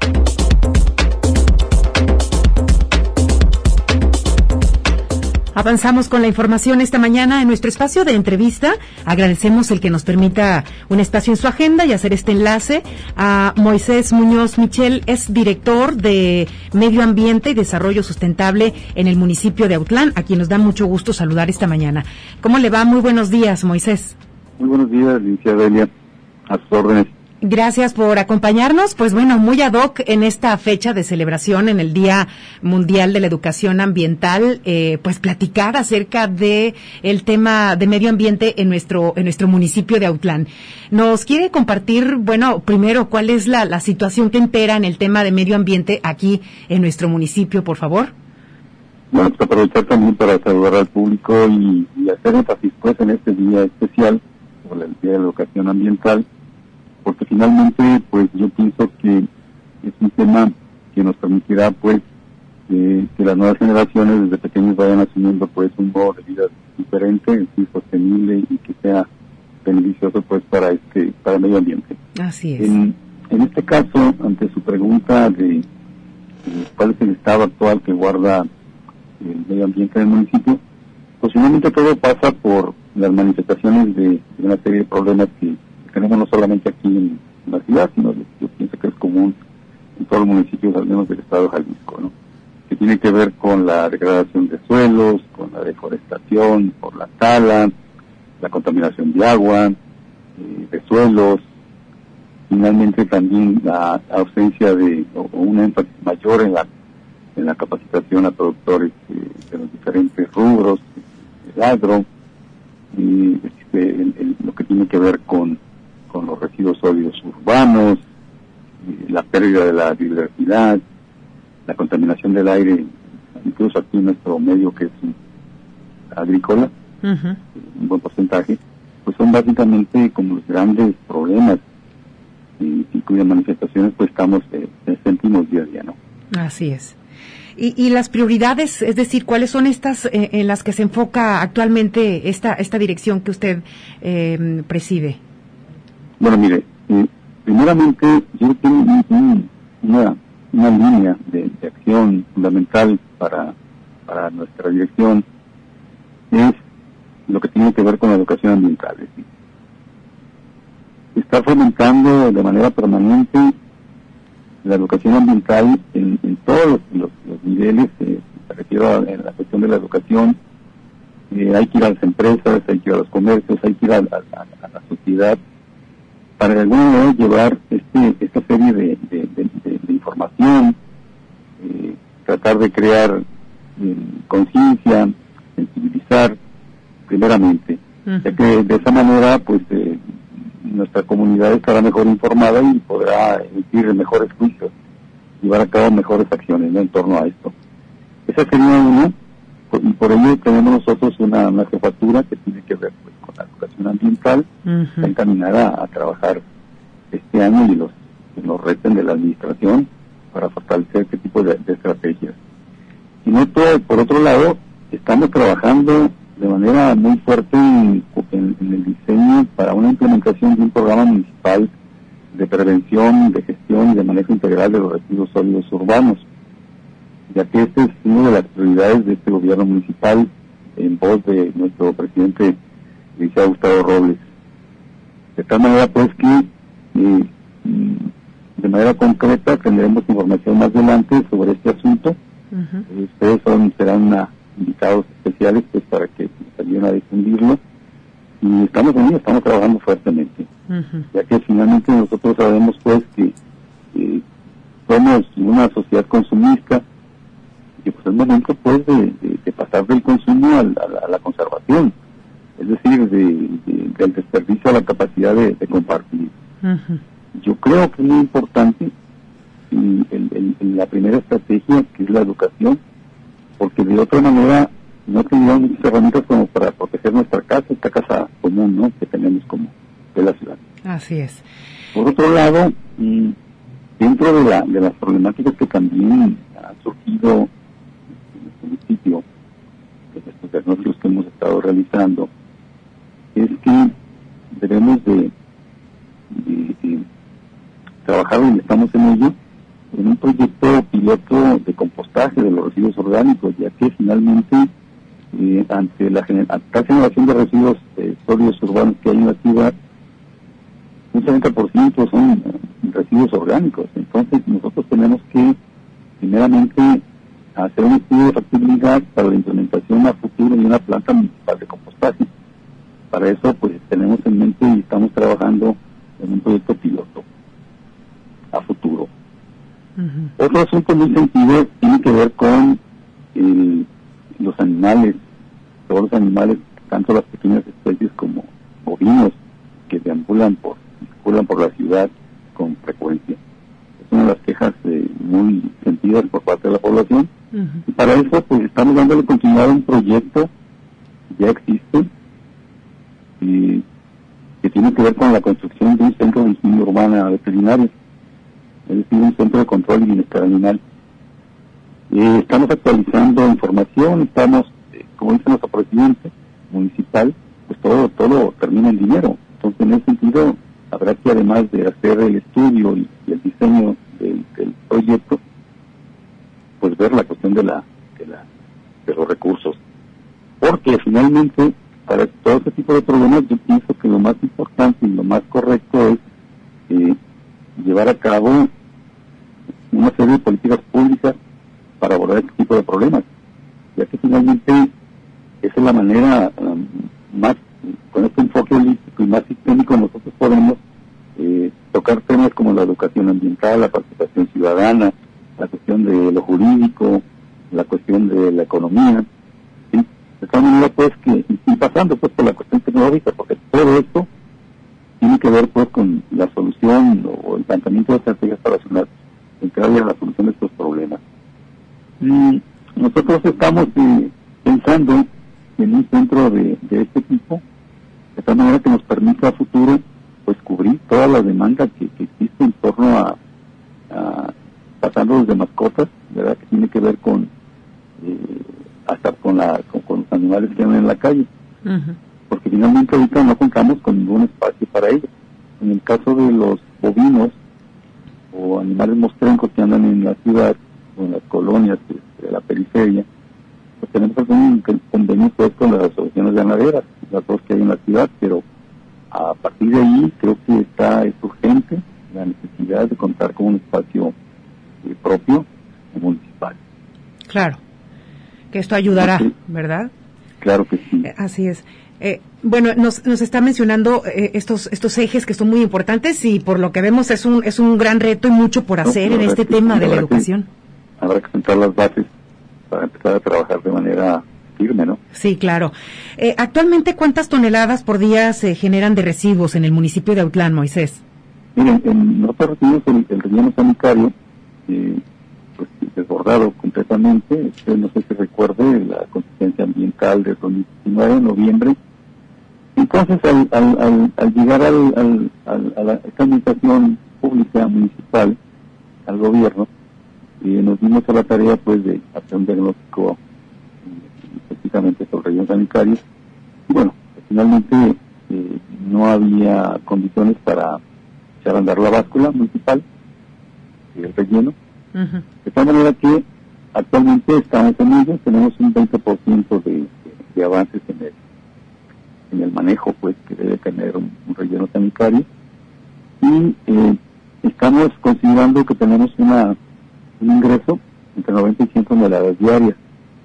Avanzamos con la información esta mañana en nuestro espacio de entrevista. Agradecemos el que nos permita un espacio en su agenda y hacer este enlace a Moisés Muñoz Michel, es director de Medio Ambiente y Desarrollo Sustentable en el municipio de Autlán, a quien nos da mucho gusto saludar esta mañana. ¿Cómo le va? Muy buenos días, Moisés. Muy buenos días, licenciada Elia, a sus órdenes. Gracias por acompañarnos. Pues bueno, muy ad hoc en esta fecha de celebración, en el Día Mundial de la Educación Ambiental, eh, pues platicar acerca de el tema de medio ambiente en nuestro en nuestro municipio de Autlán. ¿Nos quiere compartir, bueno, primero, cuál es la, la situación que impera en el tema de medio ambiente aquí en nuestro municipio, por favor? Bueno, pues aprovechar también para saludar al público y, y hacer énfasis pues en este día especial, sobre el Día de la Educación Ambiental, porque finalmente pues yo pienso que es un tema que nos permitirá pues eh, que las nuevas generaciones desde pequeños vayan asumiendo pues un modo de vida diferente, y sostenible y que sea beneficioso pues para este para el medio ambiente. Así es. En, en este caso, ante su pregunta de, de cuál es el estado actual que guarda el medio ambiente del municipio, pues finalmente todo pasa por las manifestaciones de, de una serie de problemas que tenemos no solamente aquí en la ciudad, sino yo pienso que es común en todos los municipios, al menos del estado de Jalisco, ¿no? Que tiene que ver con la degradación de suelos, con la deforestación por la tala, la contaminación de agua, eh, de suelos, finalmente también la ausencia de, o, o un énfasis mayor en la en la capacitación a productores eh, de los diferentes rubros, el agro, y este, el, el, lo que tiene que ver con, con los residuos sólidos urbanos, eh, la pérdida de la biodiversidad, la contaminación del aire, incluso aquí en nuestro medio que es agrícola, uh-huh. un buen porcentaje, pues son básicamente como los grandes problemas y, y cuyas manifestaciones pues estamos, eh, sentimos día a día, ¿no? Así es. Y, y las prioridades, es decir, ¿cuáles son estas eh, en las que se enfoca actualmente esta esta dirección que usted eh, preside? Bueno, mire, eh, primeramente yo tengo un, un, una, una línea de, de acción fundamental para, para nuestra dirección, es lo que tiene que ver con la educación ambiental. ¿Sí? Está fomentando de manera permanente la educación ambiental en, en todos los, los, los niveles, eh, me refiero a, en la cuestión de la educación, eh, hay que ir a las empresas, hay que ir a los comercios, hay que ir a, a, a la sociedad, para de alguna manera llevar este, esta serie de, de, de, de, de información, eh, tratar de crear eh, conciencia, sensibilizar, primeramente, uh-huh. ya que de esa manera, pues, eh, nuestra comunidad estará mejor informada y podrá emitir mejores juicios, llevar a cabo mejores acciones, ¿no?, en torno a esto. Esa sería una, y por ello tenemos nosotros una, una jefatura que tiene que ver pues, con la educación ambiental, uh-huh. encaminada a, a trabajar este año y los, los retos de la administración para fortalecer este tipo de, de estrategias. Y no todo, por otro lado, estamos trabajando de manera muy fuerte en, en, en el diseño para una implementación de un programa municipal de prevención, de gestión y de manejo integral de los residuos sólidos urbanos, ya que este es una de las prioridades de este gobierno municipal en voz de nuestro presidente licenciado Gustavo Robles. De tal manera pues que eh, de manera concreta tendremos información más adelante sobre este asunto. Uh-huh. Ustedes son, serán una invitados especiales pues para que nos ayuden a difundirlo y estamos en ello, estamos trabajando fuertemente, uh-huh. ya que finalmente nosotros sabemos pues que eh, somos una sociedad consumista y pues es momento pues de, de, de pasar del consumo a la, a la conservación, es decir, de, de, del desperdicio a la capacidad de, de compartir. Uh-huh. Yo creo que es muy importante y el, el, la primera estrategia, que es la educación, porque de otra manera no tendríamos muchas herramientas como para proteger nuestra casa, esta casa común, ¿no?, que tenemos como de la ciudad. Así es. Por otro lado, y dentro de la de las problemáticas que también han surgido en nuestro municipio, de estos diagnósticos que hemos estado realizando, es que debemos de, de, de trabajar, y estamos en ello, en un proyecto piloto de compostaje de los residuos orgánicos, ya que finalmente eh, ante la gener- tal generación de residuos eh, sólidos urbanos que hay en la ciudad, un setenta por ciento son eh, residuos orgánicos. Entonces nosotros tenemos que primeramente hacer un estudio de factibilidad para la implementación a futuro de una planta municipal de compostaje. Para eso pues tenemos en mente y estamos trabajando en un proyecto piloto a futuro. Uh-huh. Otro asunto muy sentido tiene que ver con el, los animales, todos los animales, tanto las pequeñas especies como bovinos que deambulan por, circulan por la ciudad con frecuencia. Es una de las quejas eh, muy sentidas por parte de la población. Uh-huh. Y para eso pues estamos dándole continuidad a un proyecto que ya existe y que tiene que ver con la construcción de un centro de higiene urbana veterinaria, es decir, un centro de control y bienestar animal. Eh, estamos actualizando información, estamos, eh, como dice nuestro presidente municipal, pues todo todo termina en dinero. Entonces, en ese sentido, habrá que, además de hacer el estudio y, y el diseño del, del proyecto, pues ver la cuestión de la, de la de los recursos. Porque finalmente, para todo este tipo de problemas, yo pienso que lo más importante y lo más correcto es eh, llevar a cabo una serie de políticas públicas para abordar este tipo de problemas, ya que finalmente esa es la manera um, más, con este enfoque holístico y más sistémico, nosotros podemos eh, tocar temas como la educación ambiental, la participación ciudadana, la cuestión de lo jurídico, la cuestión de la economía, ¿sí? De tal manera pues que, y pasando pues por la cuestión tecnológica, porque todo esto tiene que ver pues con la solución o el planteamiento de estrategias para entrar a la solución de estos problemas. Y nosotros estamos eh, pensando en un centro de, de este tipo, de tal manera que nos permita a futuro pues cubrir toda la demanda que, que existe en torno a, a pasando desde mascotas, ¿verdad? Que tiene que ver con eh, hasta con la con, con los animales que andan en la calle. Uh-huh. Porque finalmente ahorita no contamos con ningún espacio para ellos. En el caso de los bovinos o animales mostrencos que andan en la ciudad o en las colonias de, de la periferia, pues tenemos algún convenio pues con las asociaciones ganaderas, las dos que hay en la ciudad, pero a partir de ahí creo que está es urgente la necesidad de contar con un espacio eh, propio municipal. Claro, que esto ayudará, sí, ¿verdad? Claro que sí. Eh, así es. Eh, bueno, nos, nos está mencionando eh, estos estos ejes que son muy importantes y por lo que vemos es un es un gran reto y mucho por hacer no, en este que, tema de la educación. Que, habrá que sentar las bases para empezar a trabajar de manera firme, ¿no? Sí, claro. Eh, actualmente, ¿cuántas toneladas por día se generan de residuos en el municipio de Autlán, Moisés? Miren, en, nosotros recibimos el, el relleno sanitario eh, pues, desbordado completamente. Usted no sé si recuerde la contingencia ambiental de dos mil diecinueve, en noviembre. Entonces, al, al, al, al llegar al, al, al, a la esta administración pública municipal, al gobierno, eh, nos dimos a la tarea pues de hacer un diagnóstico eh, específicamente sobre el relleno sanitario. Y bueno, finalmente eh, no había condiciones para echar a andar la báscula municipal, el relleno. Uh-huh. De tal manera que actualmente estamos en ello, tenemos un veinte por ciento de, de, de avances en el, en el manejo pues que debe tener un, un relleno sanitario, y eh, estamos considerando que tenemos una un ingreso entre noventa y cien toneladas diarias.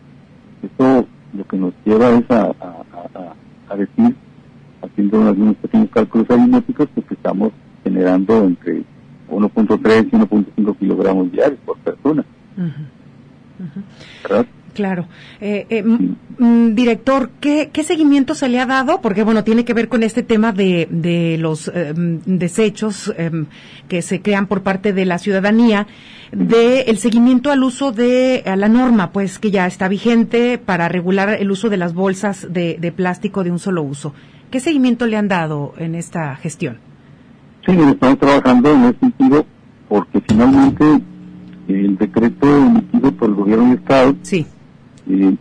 Esto lo que nos lleva es a, a, a, a decir, haciendo algunos pequeños cálculos aritméticos, pues que estamos generando entre uno punto tres y uno punto cinco kilogramos diarios por persona. Uh-huh. Uh-huh. ¿Verdad? Claro. Eh, eh, sí. m- director, ¿qué, ¿qué seguimiento se le ha dado? Porque, bueno, tiene que ver con este tema de, de los eh, desechos eh, que se crean por parte de la ciudadanía, de el seguimiento al uso de a la norma, pues, que ya está vigente para regular el uso de las bolsas de, de plástico de un solo uso. ¿Qué seguimiento le han dado en esta gestión? Sí, estamos trabajando en ese sentido porque finalmente el decreto emitido por el gobierno del Estado sí. eh,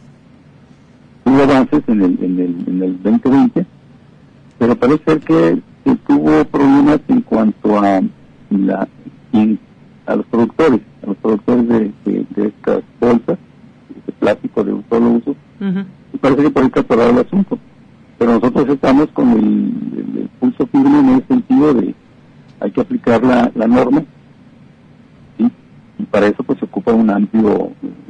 tuvo avances en el, en el en el veinte veinte, pero parece ser que, que tuvo problemas en cuanto a la in, a los productores, a los productores de, de, de estas bolsas de plástico de un solo uso, uh-huh. y parece que por ahí está atorado el asunto. Pero nosotros estamos con el, el, el pulso firme en el sentido de hay que aplicar la, la norma, ¿sí? Y para eso pues se ocupa un amplio,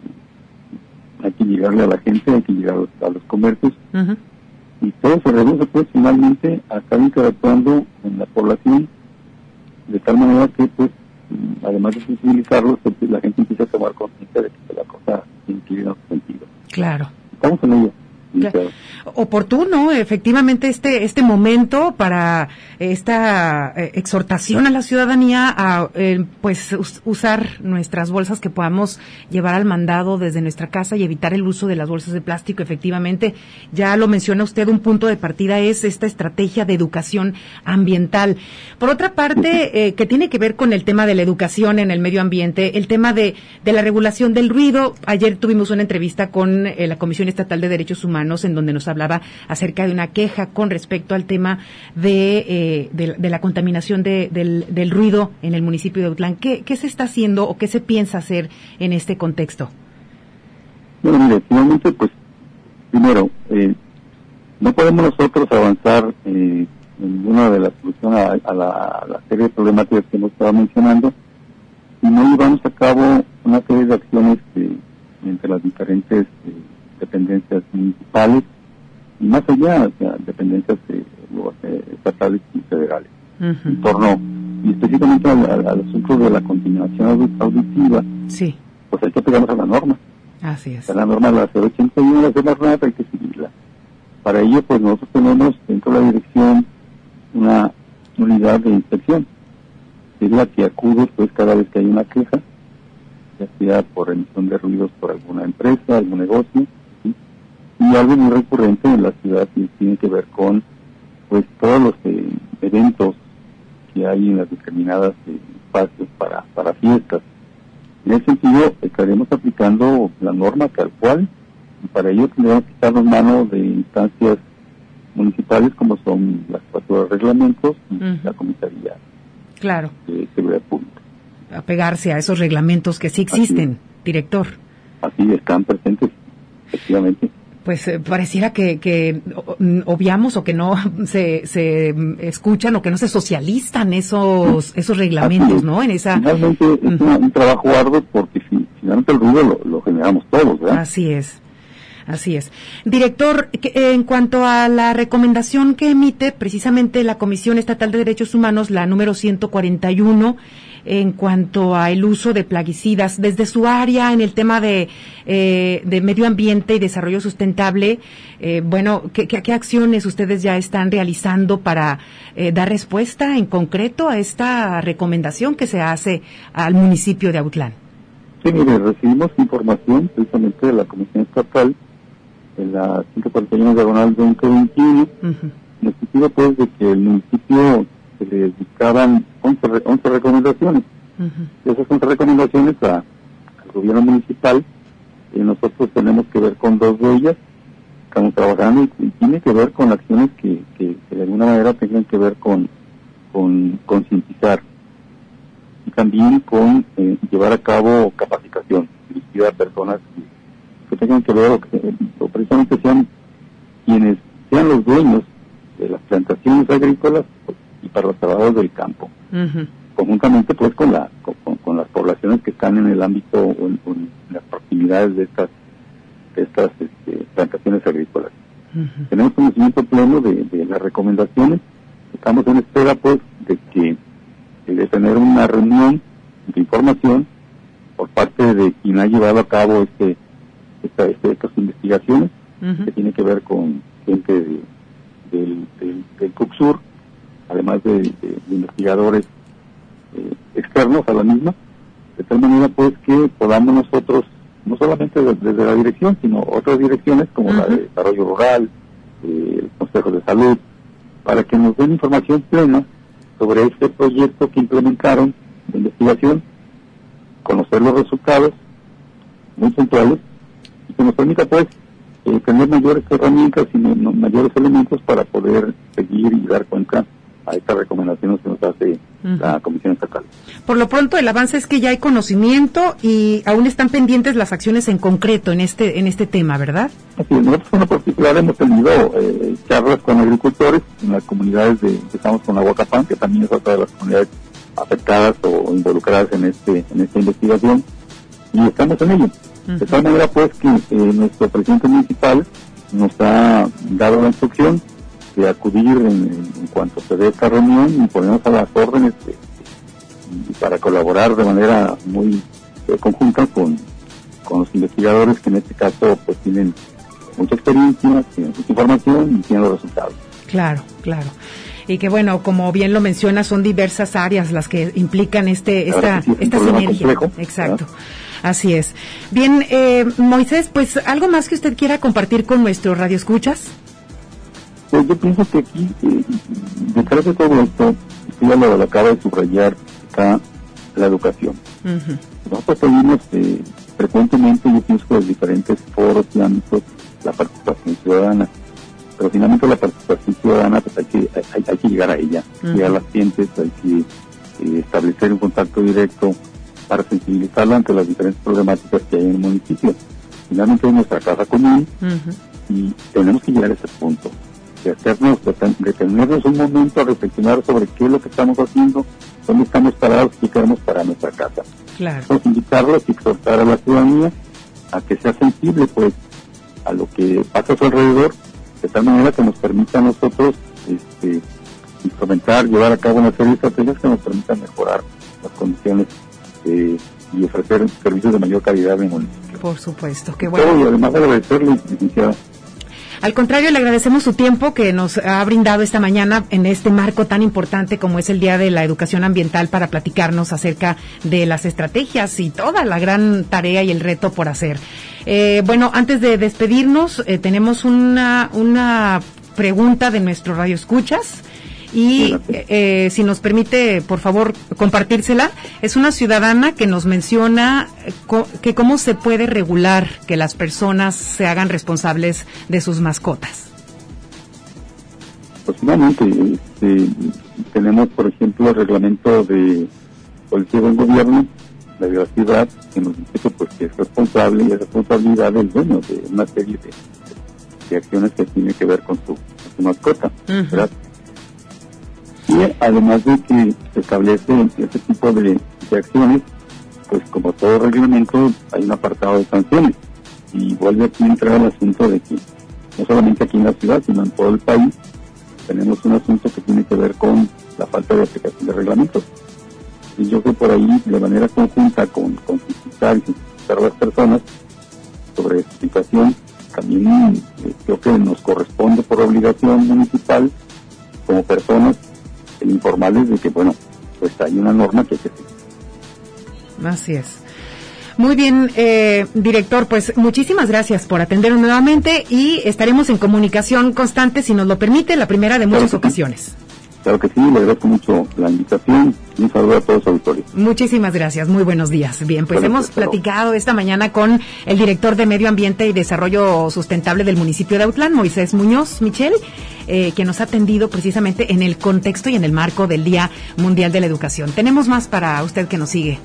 hay que llegarle a la gente, hay que llegar a los, a los comercios, uh-huh. y todo se reduce pues finalmente a estar interactuando en la población de tal manera que pues además de sensibilizarlos, pues, la gente empieza a tomar conciencia de que la cosa tiene que ir en otro sentido. Claro. Estamos en ello. Claro. Oportuno, efectivamente, este este momento para esta eh, exhortación a la ciudadanía a eh, pues us, usar nuestras bolsas que podamos llevar al mandado desde nuestra casa y evitar el uso de las bolsas de plástico. Efectivamente, ya lo menciona usted, un punto de partida es esta estrategia de educación ambiental. Por otra parte, eh, que tiene que ver con el tema de la educación en el medio ambiente, el tema de, de la regulación del ruido. Ayer tuvimos una entrevista con eh, la Comisión Estatal de Derechos Humanos en donde nos hablaba acerca de una queja con respecto al tema de eh, de, de la contaminación de, del, del ruido en el municipio de Autlán. ¿Qué, ¿Qué se está haciendo o qué se piensa hacer en este contexto? Bueno, mire, finalmente, pues, primero, eh, no podemos nosotros avanzar eh, en ninguna de las soluciones a, a, la, a la serie de problemáticas que hemos estado mencionando si no llevamos a cabo una serie de acciones eh, entre las diferentes eh, dependencias municipales y más allá, o sea, dependencias eh, eh, estatales y federales, uh-huh. en torno, y específicamente al, al, al asunto de la continuación auditiva, sí. pues hay que pegarnos a la norma. Así es. La norma de la cero ochenta y uno, la Semarnat, hay que seguirla. Para ello, pues nosotros tenemos dentro de la dirección una unidad de inspección, que es la que acude pues cada vez que hay una queja, ya sea por emisión de ruidos por alguna empresa, algún negocio, ¿sí? Y algo muy recurrente en la ciudad que tiene que ver con pues todos los eh, eventos que hay en las determinadas eh, espacios para, para fiestas. En ese sentido, estaremos aplicando la norma tal cual, y para ello tendremos que echarnos mano de instancias municipales como son las cuatro de reglamentos y uh-huh. la comisaría claro. de seguridad pública. Apegarse a esos reglamentos que sí existen, así, director. Así están presentes, efectivamente. Pues eh, pareciera que, que obviamos o que no se, se escuchan o que no se socialistan esos esos reglamentos, ¿no? En esa finalmente es uh-huh. un, un trabajo arduo porque si, finalmente el ruido lo, lo generamos todos, ¿verdad? Así es. Así es. Director, en cuanto a la recomendación que emite precisamente la Comisión Estatal de Derechos Humanos, la número ciento cuarenta y uno, en cuanto a el uso de plaguicidas, desde su área en el tema de, eh, de medio ambiente y desarrollo sustentable, eh, bueno, ¿qué, qué, ¿qué acciones ustedes ya están realizando para eh, dar respuesta en concreto a esta recomendación que se hace al municipio de Autlán? Sí, mire, recibimos información precisamente de la Comisión Estatal en la ciento cuarenta y uno diagonal veinte veintiuno, uh-huh. en el sentido pues de que el municipio se le dictaban once, once recomendaciones. Uh-huh. Esas once recomendaciones a, al gobierno municipal, eh, nosotros tenemos que ver con dos de ellas, estamos trabajando y, y tiene que ver con acciones que, que, que de alguna manera tengan que ver con con concientizar y también con eh, llevar a cabo capacitación dirigida a personas que que tengan que ver o, que, o precisamente sean quienes sean los dueños de las plantaciones agrícolas pues, y para los trabajadores del campo, uh-huh. conjuntamente pues con la con, con las poblaciones que están en el ámbito o en, o en las proximidades de estas de estas este, plantaciones agrícolas. Uh-huh. Tenemos conocimiento pleno de, de las recomendaciones, estamos en espera pues de que de tener una reunión de información por parte de quien ha llevado a cabo este Esta, esta, estas investigaciones, uh-huh. que tiene que ver con gente de, del, del, del CUCSUR, además de, de, de investigadores eh, externos a la misma, de tal manera pues que podamos nosotros, no solamente de, desde la dirección, sino otras direcciones como uh-huh. la de Desarrollo Rural, eh, el Consejo de Salud, para que nos den información plena sobre este proyecto que implementaron de investigación, conocer los resultados muy puntuales, que nos permita pues eh, tener mayores herramientas y no, no, mayores elementos para poder seguir y dar cuenta a estas recomendaciones que nos hace uh-huh. la Comisión Estatal. Por lo pronto el avance es que ya hay conocimiento y aún están pendientes las acciones en concreto en este en este tema, ¿verdad? Así es, nosotros en lo particular hemos tenido eh, charlas con agricultores en las comunidades de, empezamos con Aguacapán, que también es otra de las comunidades afectadas o involucradas en este en esta investigación, y estamos en ello. Uh-huh. De tal manera pues que eh, nuestro presidente municipal nos ha dado la instrucción de acudir en, en cuanto se dé esta reunión y ponernos a las órdenes de, de, para colaborar de manera muy eh, conjunta con, con los investigadores que en este caso pues tienen mucha experiencia, tienen mucha información y tienen los resultados. Claro, claro. Y que bueno, como bien lo menciona, son diversas áreas las que implican este esta sí, esta sinergia. Complejo, Exacto. ¿verdad? Así es. Bien, eh, Moisés, pues algo más que usted quiera compartir con nuestros radioescuchas. Pues yo pienso que aquí, eh, detrás de todo esto, usted ya lo acaba de subrayar, está la educación. Uh-huh. Nosotros pedimos eh, frecuentemente, yo pienso que en diferentes foros y ámbitos, la participación ciudadana. Pero finalmente la participación ciudadana, pues hay que, hay, hay que llegar a ella, uh-huh. llegar a las gentes, hay que eh, establecer un contacto directo para sensibilizarla ante las diferentes problemáticas que hay en el municipio. Finalmente es nuestra casa común uh-huh. y tenemos que llegar a ese punto. de hacernos, de detenernos un momento a reflexionar sobre qué es lo que estamos haciendo, dónde estamos parados y qué queremos para nuestra casa. Claro. Entonces, invitarlos y exhortar a la ciudadanía a que sea sensible, pues, a lo que pasa a su alrededor, de tal manera que nos permita a nosotros este, instrumentar, llevar a cabo una serie de estrategias que nos permitan mejorar las condiciones eh, y ofrecer servicios de mayor calidad en el municipio. Por supuesto, qué bueno. Y además agradecerle, licenciada. Al contrario, le agradecemos su tiempo que nos ha brindado esta mañana en este marco tan importante como es el Día de la Educación Ambiental para platicarnos acerca de las estrategias y toda la gran tarea y el reto por hacer. Eh, bueno, antes de despedirnos, eh, tenemos una, una pregunta de nuestro Radio Escuchas. Y eh, si nos permite, por favor, compartírsela. Es una ciudadana que nos menciona co- que cómo se puede regular que las personas se hagan responsables de sus mascotas. Pues finalmente, este, tenemos, por ejemplo, el reglamento de policía del gobierno, la de la ciudad, que nos dice que, pues, que es responsable y es responsabilidad del dueño de una serie de, de acciones que tienen que ver con su, con su mascota, uh-huh. ¿verdad? Y además de que se establece ese tipo de, de acciones, pues como todo reglamento hay un apartado de sanciones. Y vuelve aquí a entrar el asunto de que no solamente aquí en la ciudad, sino en todo el país, tenemos un asunto que tiene que ver con la falta de aplicación de reglamentos. Y yo creo por ahí, de manera conjunta con concientizar y sensibilizar a las personas sobre esta situación, también eh, creo que nos corresponde por obligación municipal, como personas, el informarles de que, bueno, pues hay una norma que hay que seguir. Así es. Muy bien, eh, director, pues muchísimas gracias por atendernos nuevamente y estaremos en comunicación constante, si nos lo permite, la primera de muchas claro ocasiones. Sí. Claro que sí, le agradezco mucho la invitación y un saludo a todos los auditores. Muchísimas gracias, muy buenos días. Bien, pues bueno, hemos platicado esta mañana con el director de Medio Ambiente y Desarrollo Sustentable del municipio de Autlán, Moisés Muñoz Michel, eh, que nos ha atendido precisamente en el contexto y en el marco del Día Mundial de la Educación. Tenemos más para usted que nos sigue.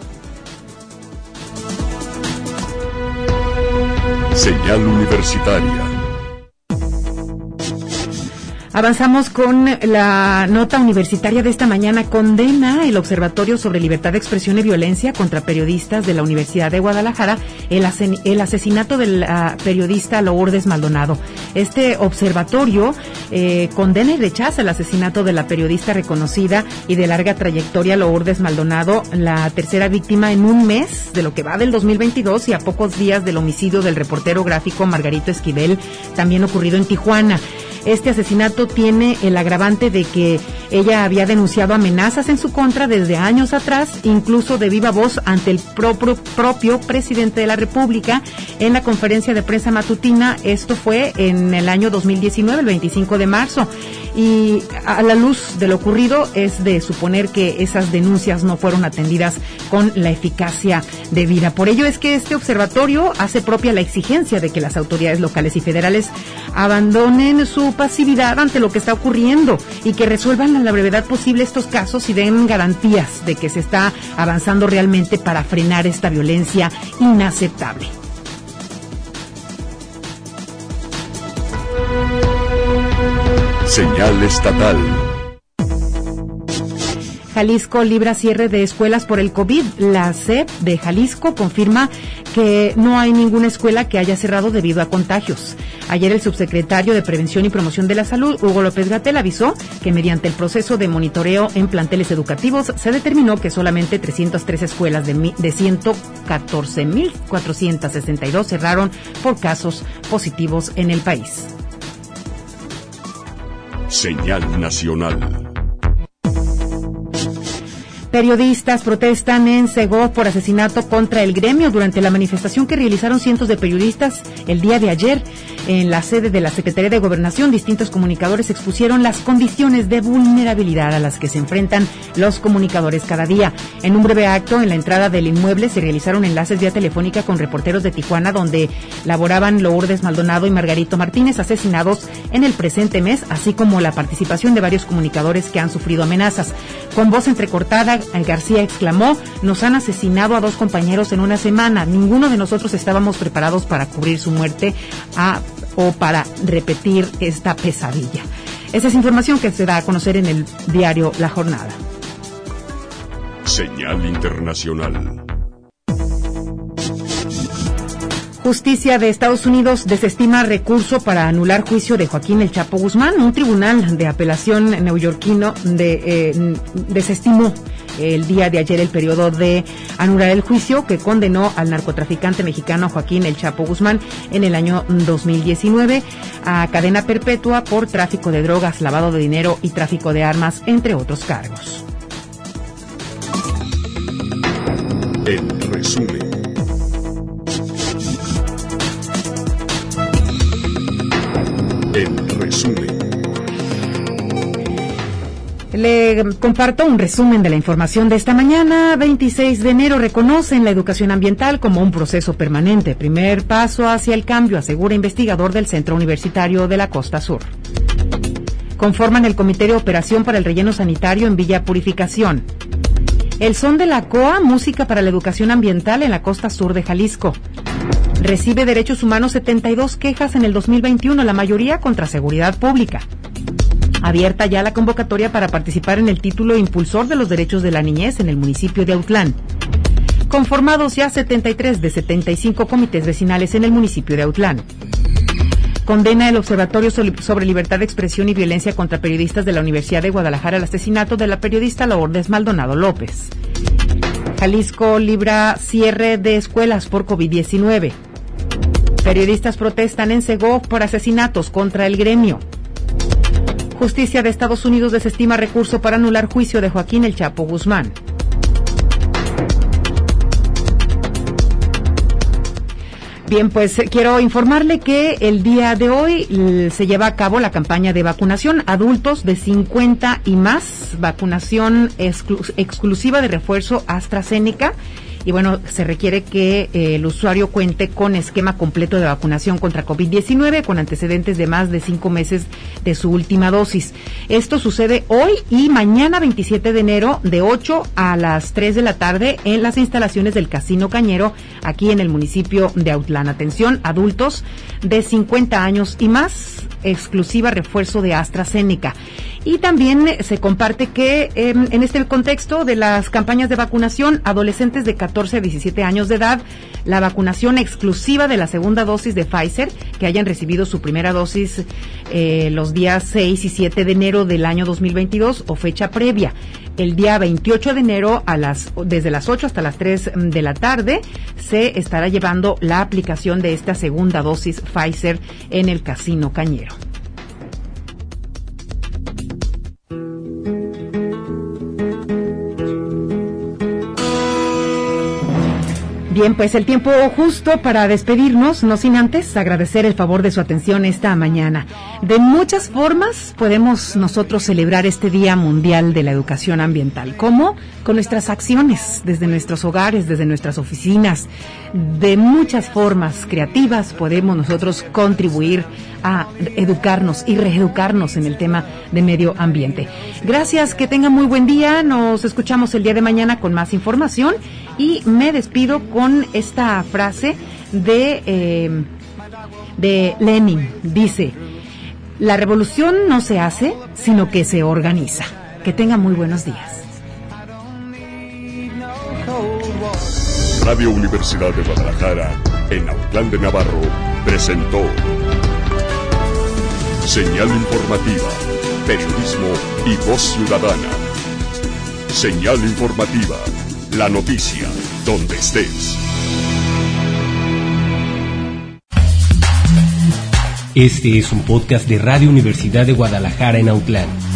Señal Universitaria. Avanzamos con la nota universitaria de esta mañana. Condena el Observatorio sobre Libertad de Expresión y Violencia contra Periodistas de la Universidad de Guadalajara el, asen- el asesinato del uh, periodista Lourdes Maldonado. Este observatorio eh, condena y rechaza el asesinato de la periodista reconocida y de larga trayectoria Lourdes Maldonado, la tercera víctima en un mes de lo que va del dos mil veintidós y a pocos días del homicidio del reportero gráfico Margarito Esquivel, también ocurrido en Tijuana. Este asesinato tiene el agravante de que ella había denunciado amenazas en su contra desde años atrás, incluso de viva voz ante el propio, propio presidente de la República en la conferencia de prensa matutina. Esto fue en el año dos mil diecinueve, el veinticinco de marzo. Y a la luz de lo ocurrido es de suponer que esas denuncias no fueron atendidas con la eficacia debida. Por ello es que este observatorio hace propia la exigencia de que las autoridades locales y federales abandonen su pasividad ante lo que está ocurriendo y que resuelvan a la brevedad posible estos casos y den garantías de que se está avanzando realmente para frenar esta violencia inaceptable. Señal estatal. Jalisco libra cierre de escuelas por el COVID. La S E P de Jalisco confirma que no hay ninguna escuela que haya cerrado debido a contagios. Ayer el subsecretario de Prevención y Promoción de la Salud, Hugo López-Gatell, avisó que mediante el proceso de monitoreo en planteles educativos se determinó que solamente trescientas tres escuelas de, de ciento catorce mil cuatrocientos sesenta y dos cerraron por casos positivos en el país. Señal nacional. Periodistas protestan en Segov por asesinato contra el gremio durante la manifestación que realizaron cientos de periodistas el día de ayer. En la sede de la Secretaría de Gobernación, distintos comunicadores expusieron las condiciones de vulnerabilidad a las que se enfrentan los comunicadores cada día. En un breve acto en la entrada del inmueble se realizaron enlaces vía telefónica con reporteros de Tijuana, donde laboraban Lourdes Maldonado y Margarito Martínez, asesinados en el presente mes, así como la participación de varios comunicadores que han sufrido amenazas. Con voz entrecortada, García exclamó: "Nos han asesinado a dos compañeros en una semana. Ninguno de nosotros estábamos preparados para cubrir su muerte. A o para repetir esta pesadilla. Esa es información que se da a conocer en el diario La Jornada. Señal internacional. Justicia de Estados Unidos desestima recurso para anular juicio de Joaquín El Chapo Guzmán. Un tribunal de apelación neoyorquino de, eh, desestimó el día de ayer el periodo de anular el juicio que condenó al narcotraficante mexicano Joaquín El Chapo Guzmán en el año dos mil diecinueve a cadena perpetua por tráfico de drogas, lavado de dinero y tráfico de armas, entre otros cargos. En resumen. En resumen. Le comparto un resumen de la información de esta mañana. veintiséis de enero reconocen la educación ambiental como un proceso permanente. Primer paso hacia el cambio, asegura investigador del Centro Universitario de la Costa Sur. Conforman el Comité de Operación para el Relleno Sanitario en Villa Purificación. El son de la C O A, música para la educación ambiental en la Costa Sur de Jalisco. Recibe derechos humanos setenta y dos quejas en el dos mil veintiuno, la mayoría contra seguridad pública. Abierta ya la convocatoria para participar en el título Impulsor de los Derechos de la Niñez en el municipio de Autlán. Conformados ya setenta y tres de setenta y cinco comités vecinales en el municipio de Autlán. Condena el Observatorio sobre Libertad de Expresión y Violencia contra Periodistas de la Universidad de Guadalajara el asesinato de la periodista Lourdes Maldonado López. Jalisco libra cierre de escuelas por COVID diecinueve. Periodistas protestan en Segov por asesinatos contra el gremio. Justicia de Estados Unidos desestima recurso para anular juicio de Joaquín El Chapo Guzmán. Bien, pues quiero informarle que el día de hoy se lleva a cabo la campaña de vacunación adultos de cincuenta y más, vacunación exclu- exclusiva de refuerzo AstraZeneca. Y bueno, se requiere que eh, el usuario cuente con esquema completo de vacunación contra COVID diecinueve con antecedentes de más de cinco meses de su última dosis. Esto sucede hoy y mañana veintisiete de enero de ocho a las tres de la tarde en las instalaciones del Casino Cañero aquí en el municipio de Autlán. Atención, adultos de cincuenta años y más, exclusiva refuerzo de AstraZeneca. Y también se comparte que eh, en este contexto de las campañas de vacunación, adolescentes de catorce a diecisiete años de edad, la vacunación exclusiva de la segunda dosis de Pfizer, que hayan recibido su primera dosis eh, los días seis y siete de enero del año dos mil veintidós o fecha previa. El día veintiocho de enero, a las, desde las ocho hasta las tres de la tarde, se estará llevando la aplicación de esta segunda dosis Pfizer en el Casino Cañero. Bien, pues el tiempo justo para despedirnos, no sin antes agradecer el favor de su atención esta mañana. De muchas formas podemos nosotros celebrar este Día Mundial de la Educación Ambiental. ¿Cómo? Con nuestras acciones, desde nuestros hogares, desde nuestras oficinas. De muchas formas creativas podemos nosotros contribuir a educarnos y reeducarnos en el tema de medio ambiente. Gracias, que tengan muy buen día. Nos escuchamos el día de mañana con más información y me despido con esta frase de, eh, de Lenin. Dice, la revolución no se hace, sino que se organiza. Que tengan muy buenos días. Radio Universidad de Guadalajara, en Autlán de Navarro, presentó Señal Informativa, Periodismo y Voz Ciudadana. Señal Informativa, la noticia, donde estés. Este es un podcast de Radio Universidad de Guadalajara en Autlán.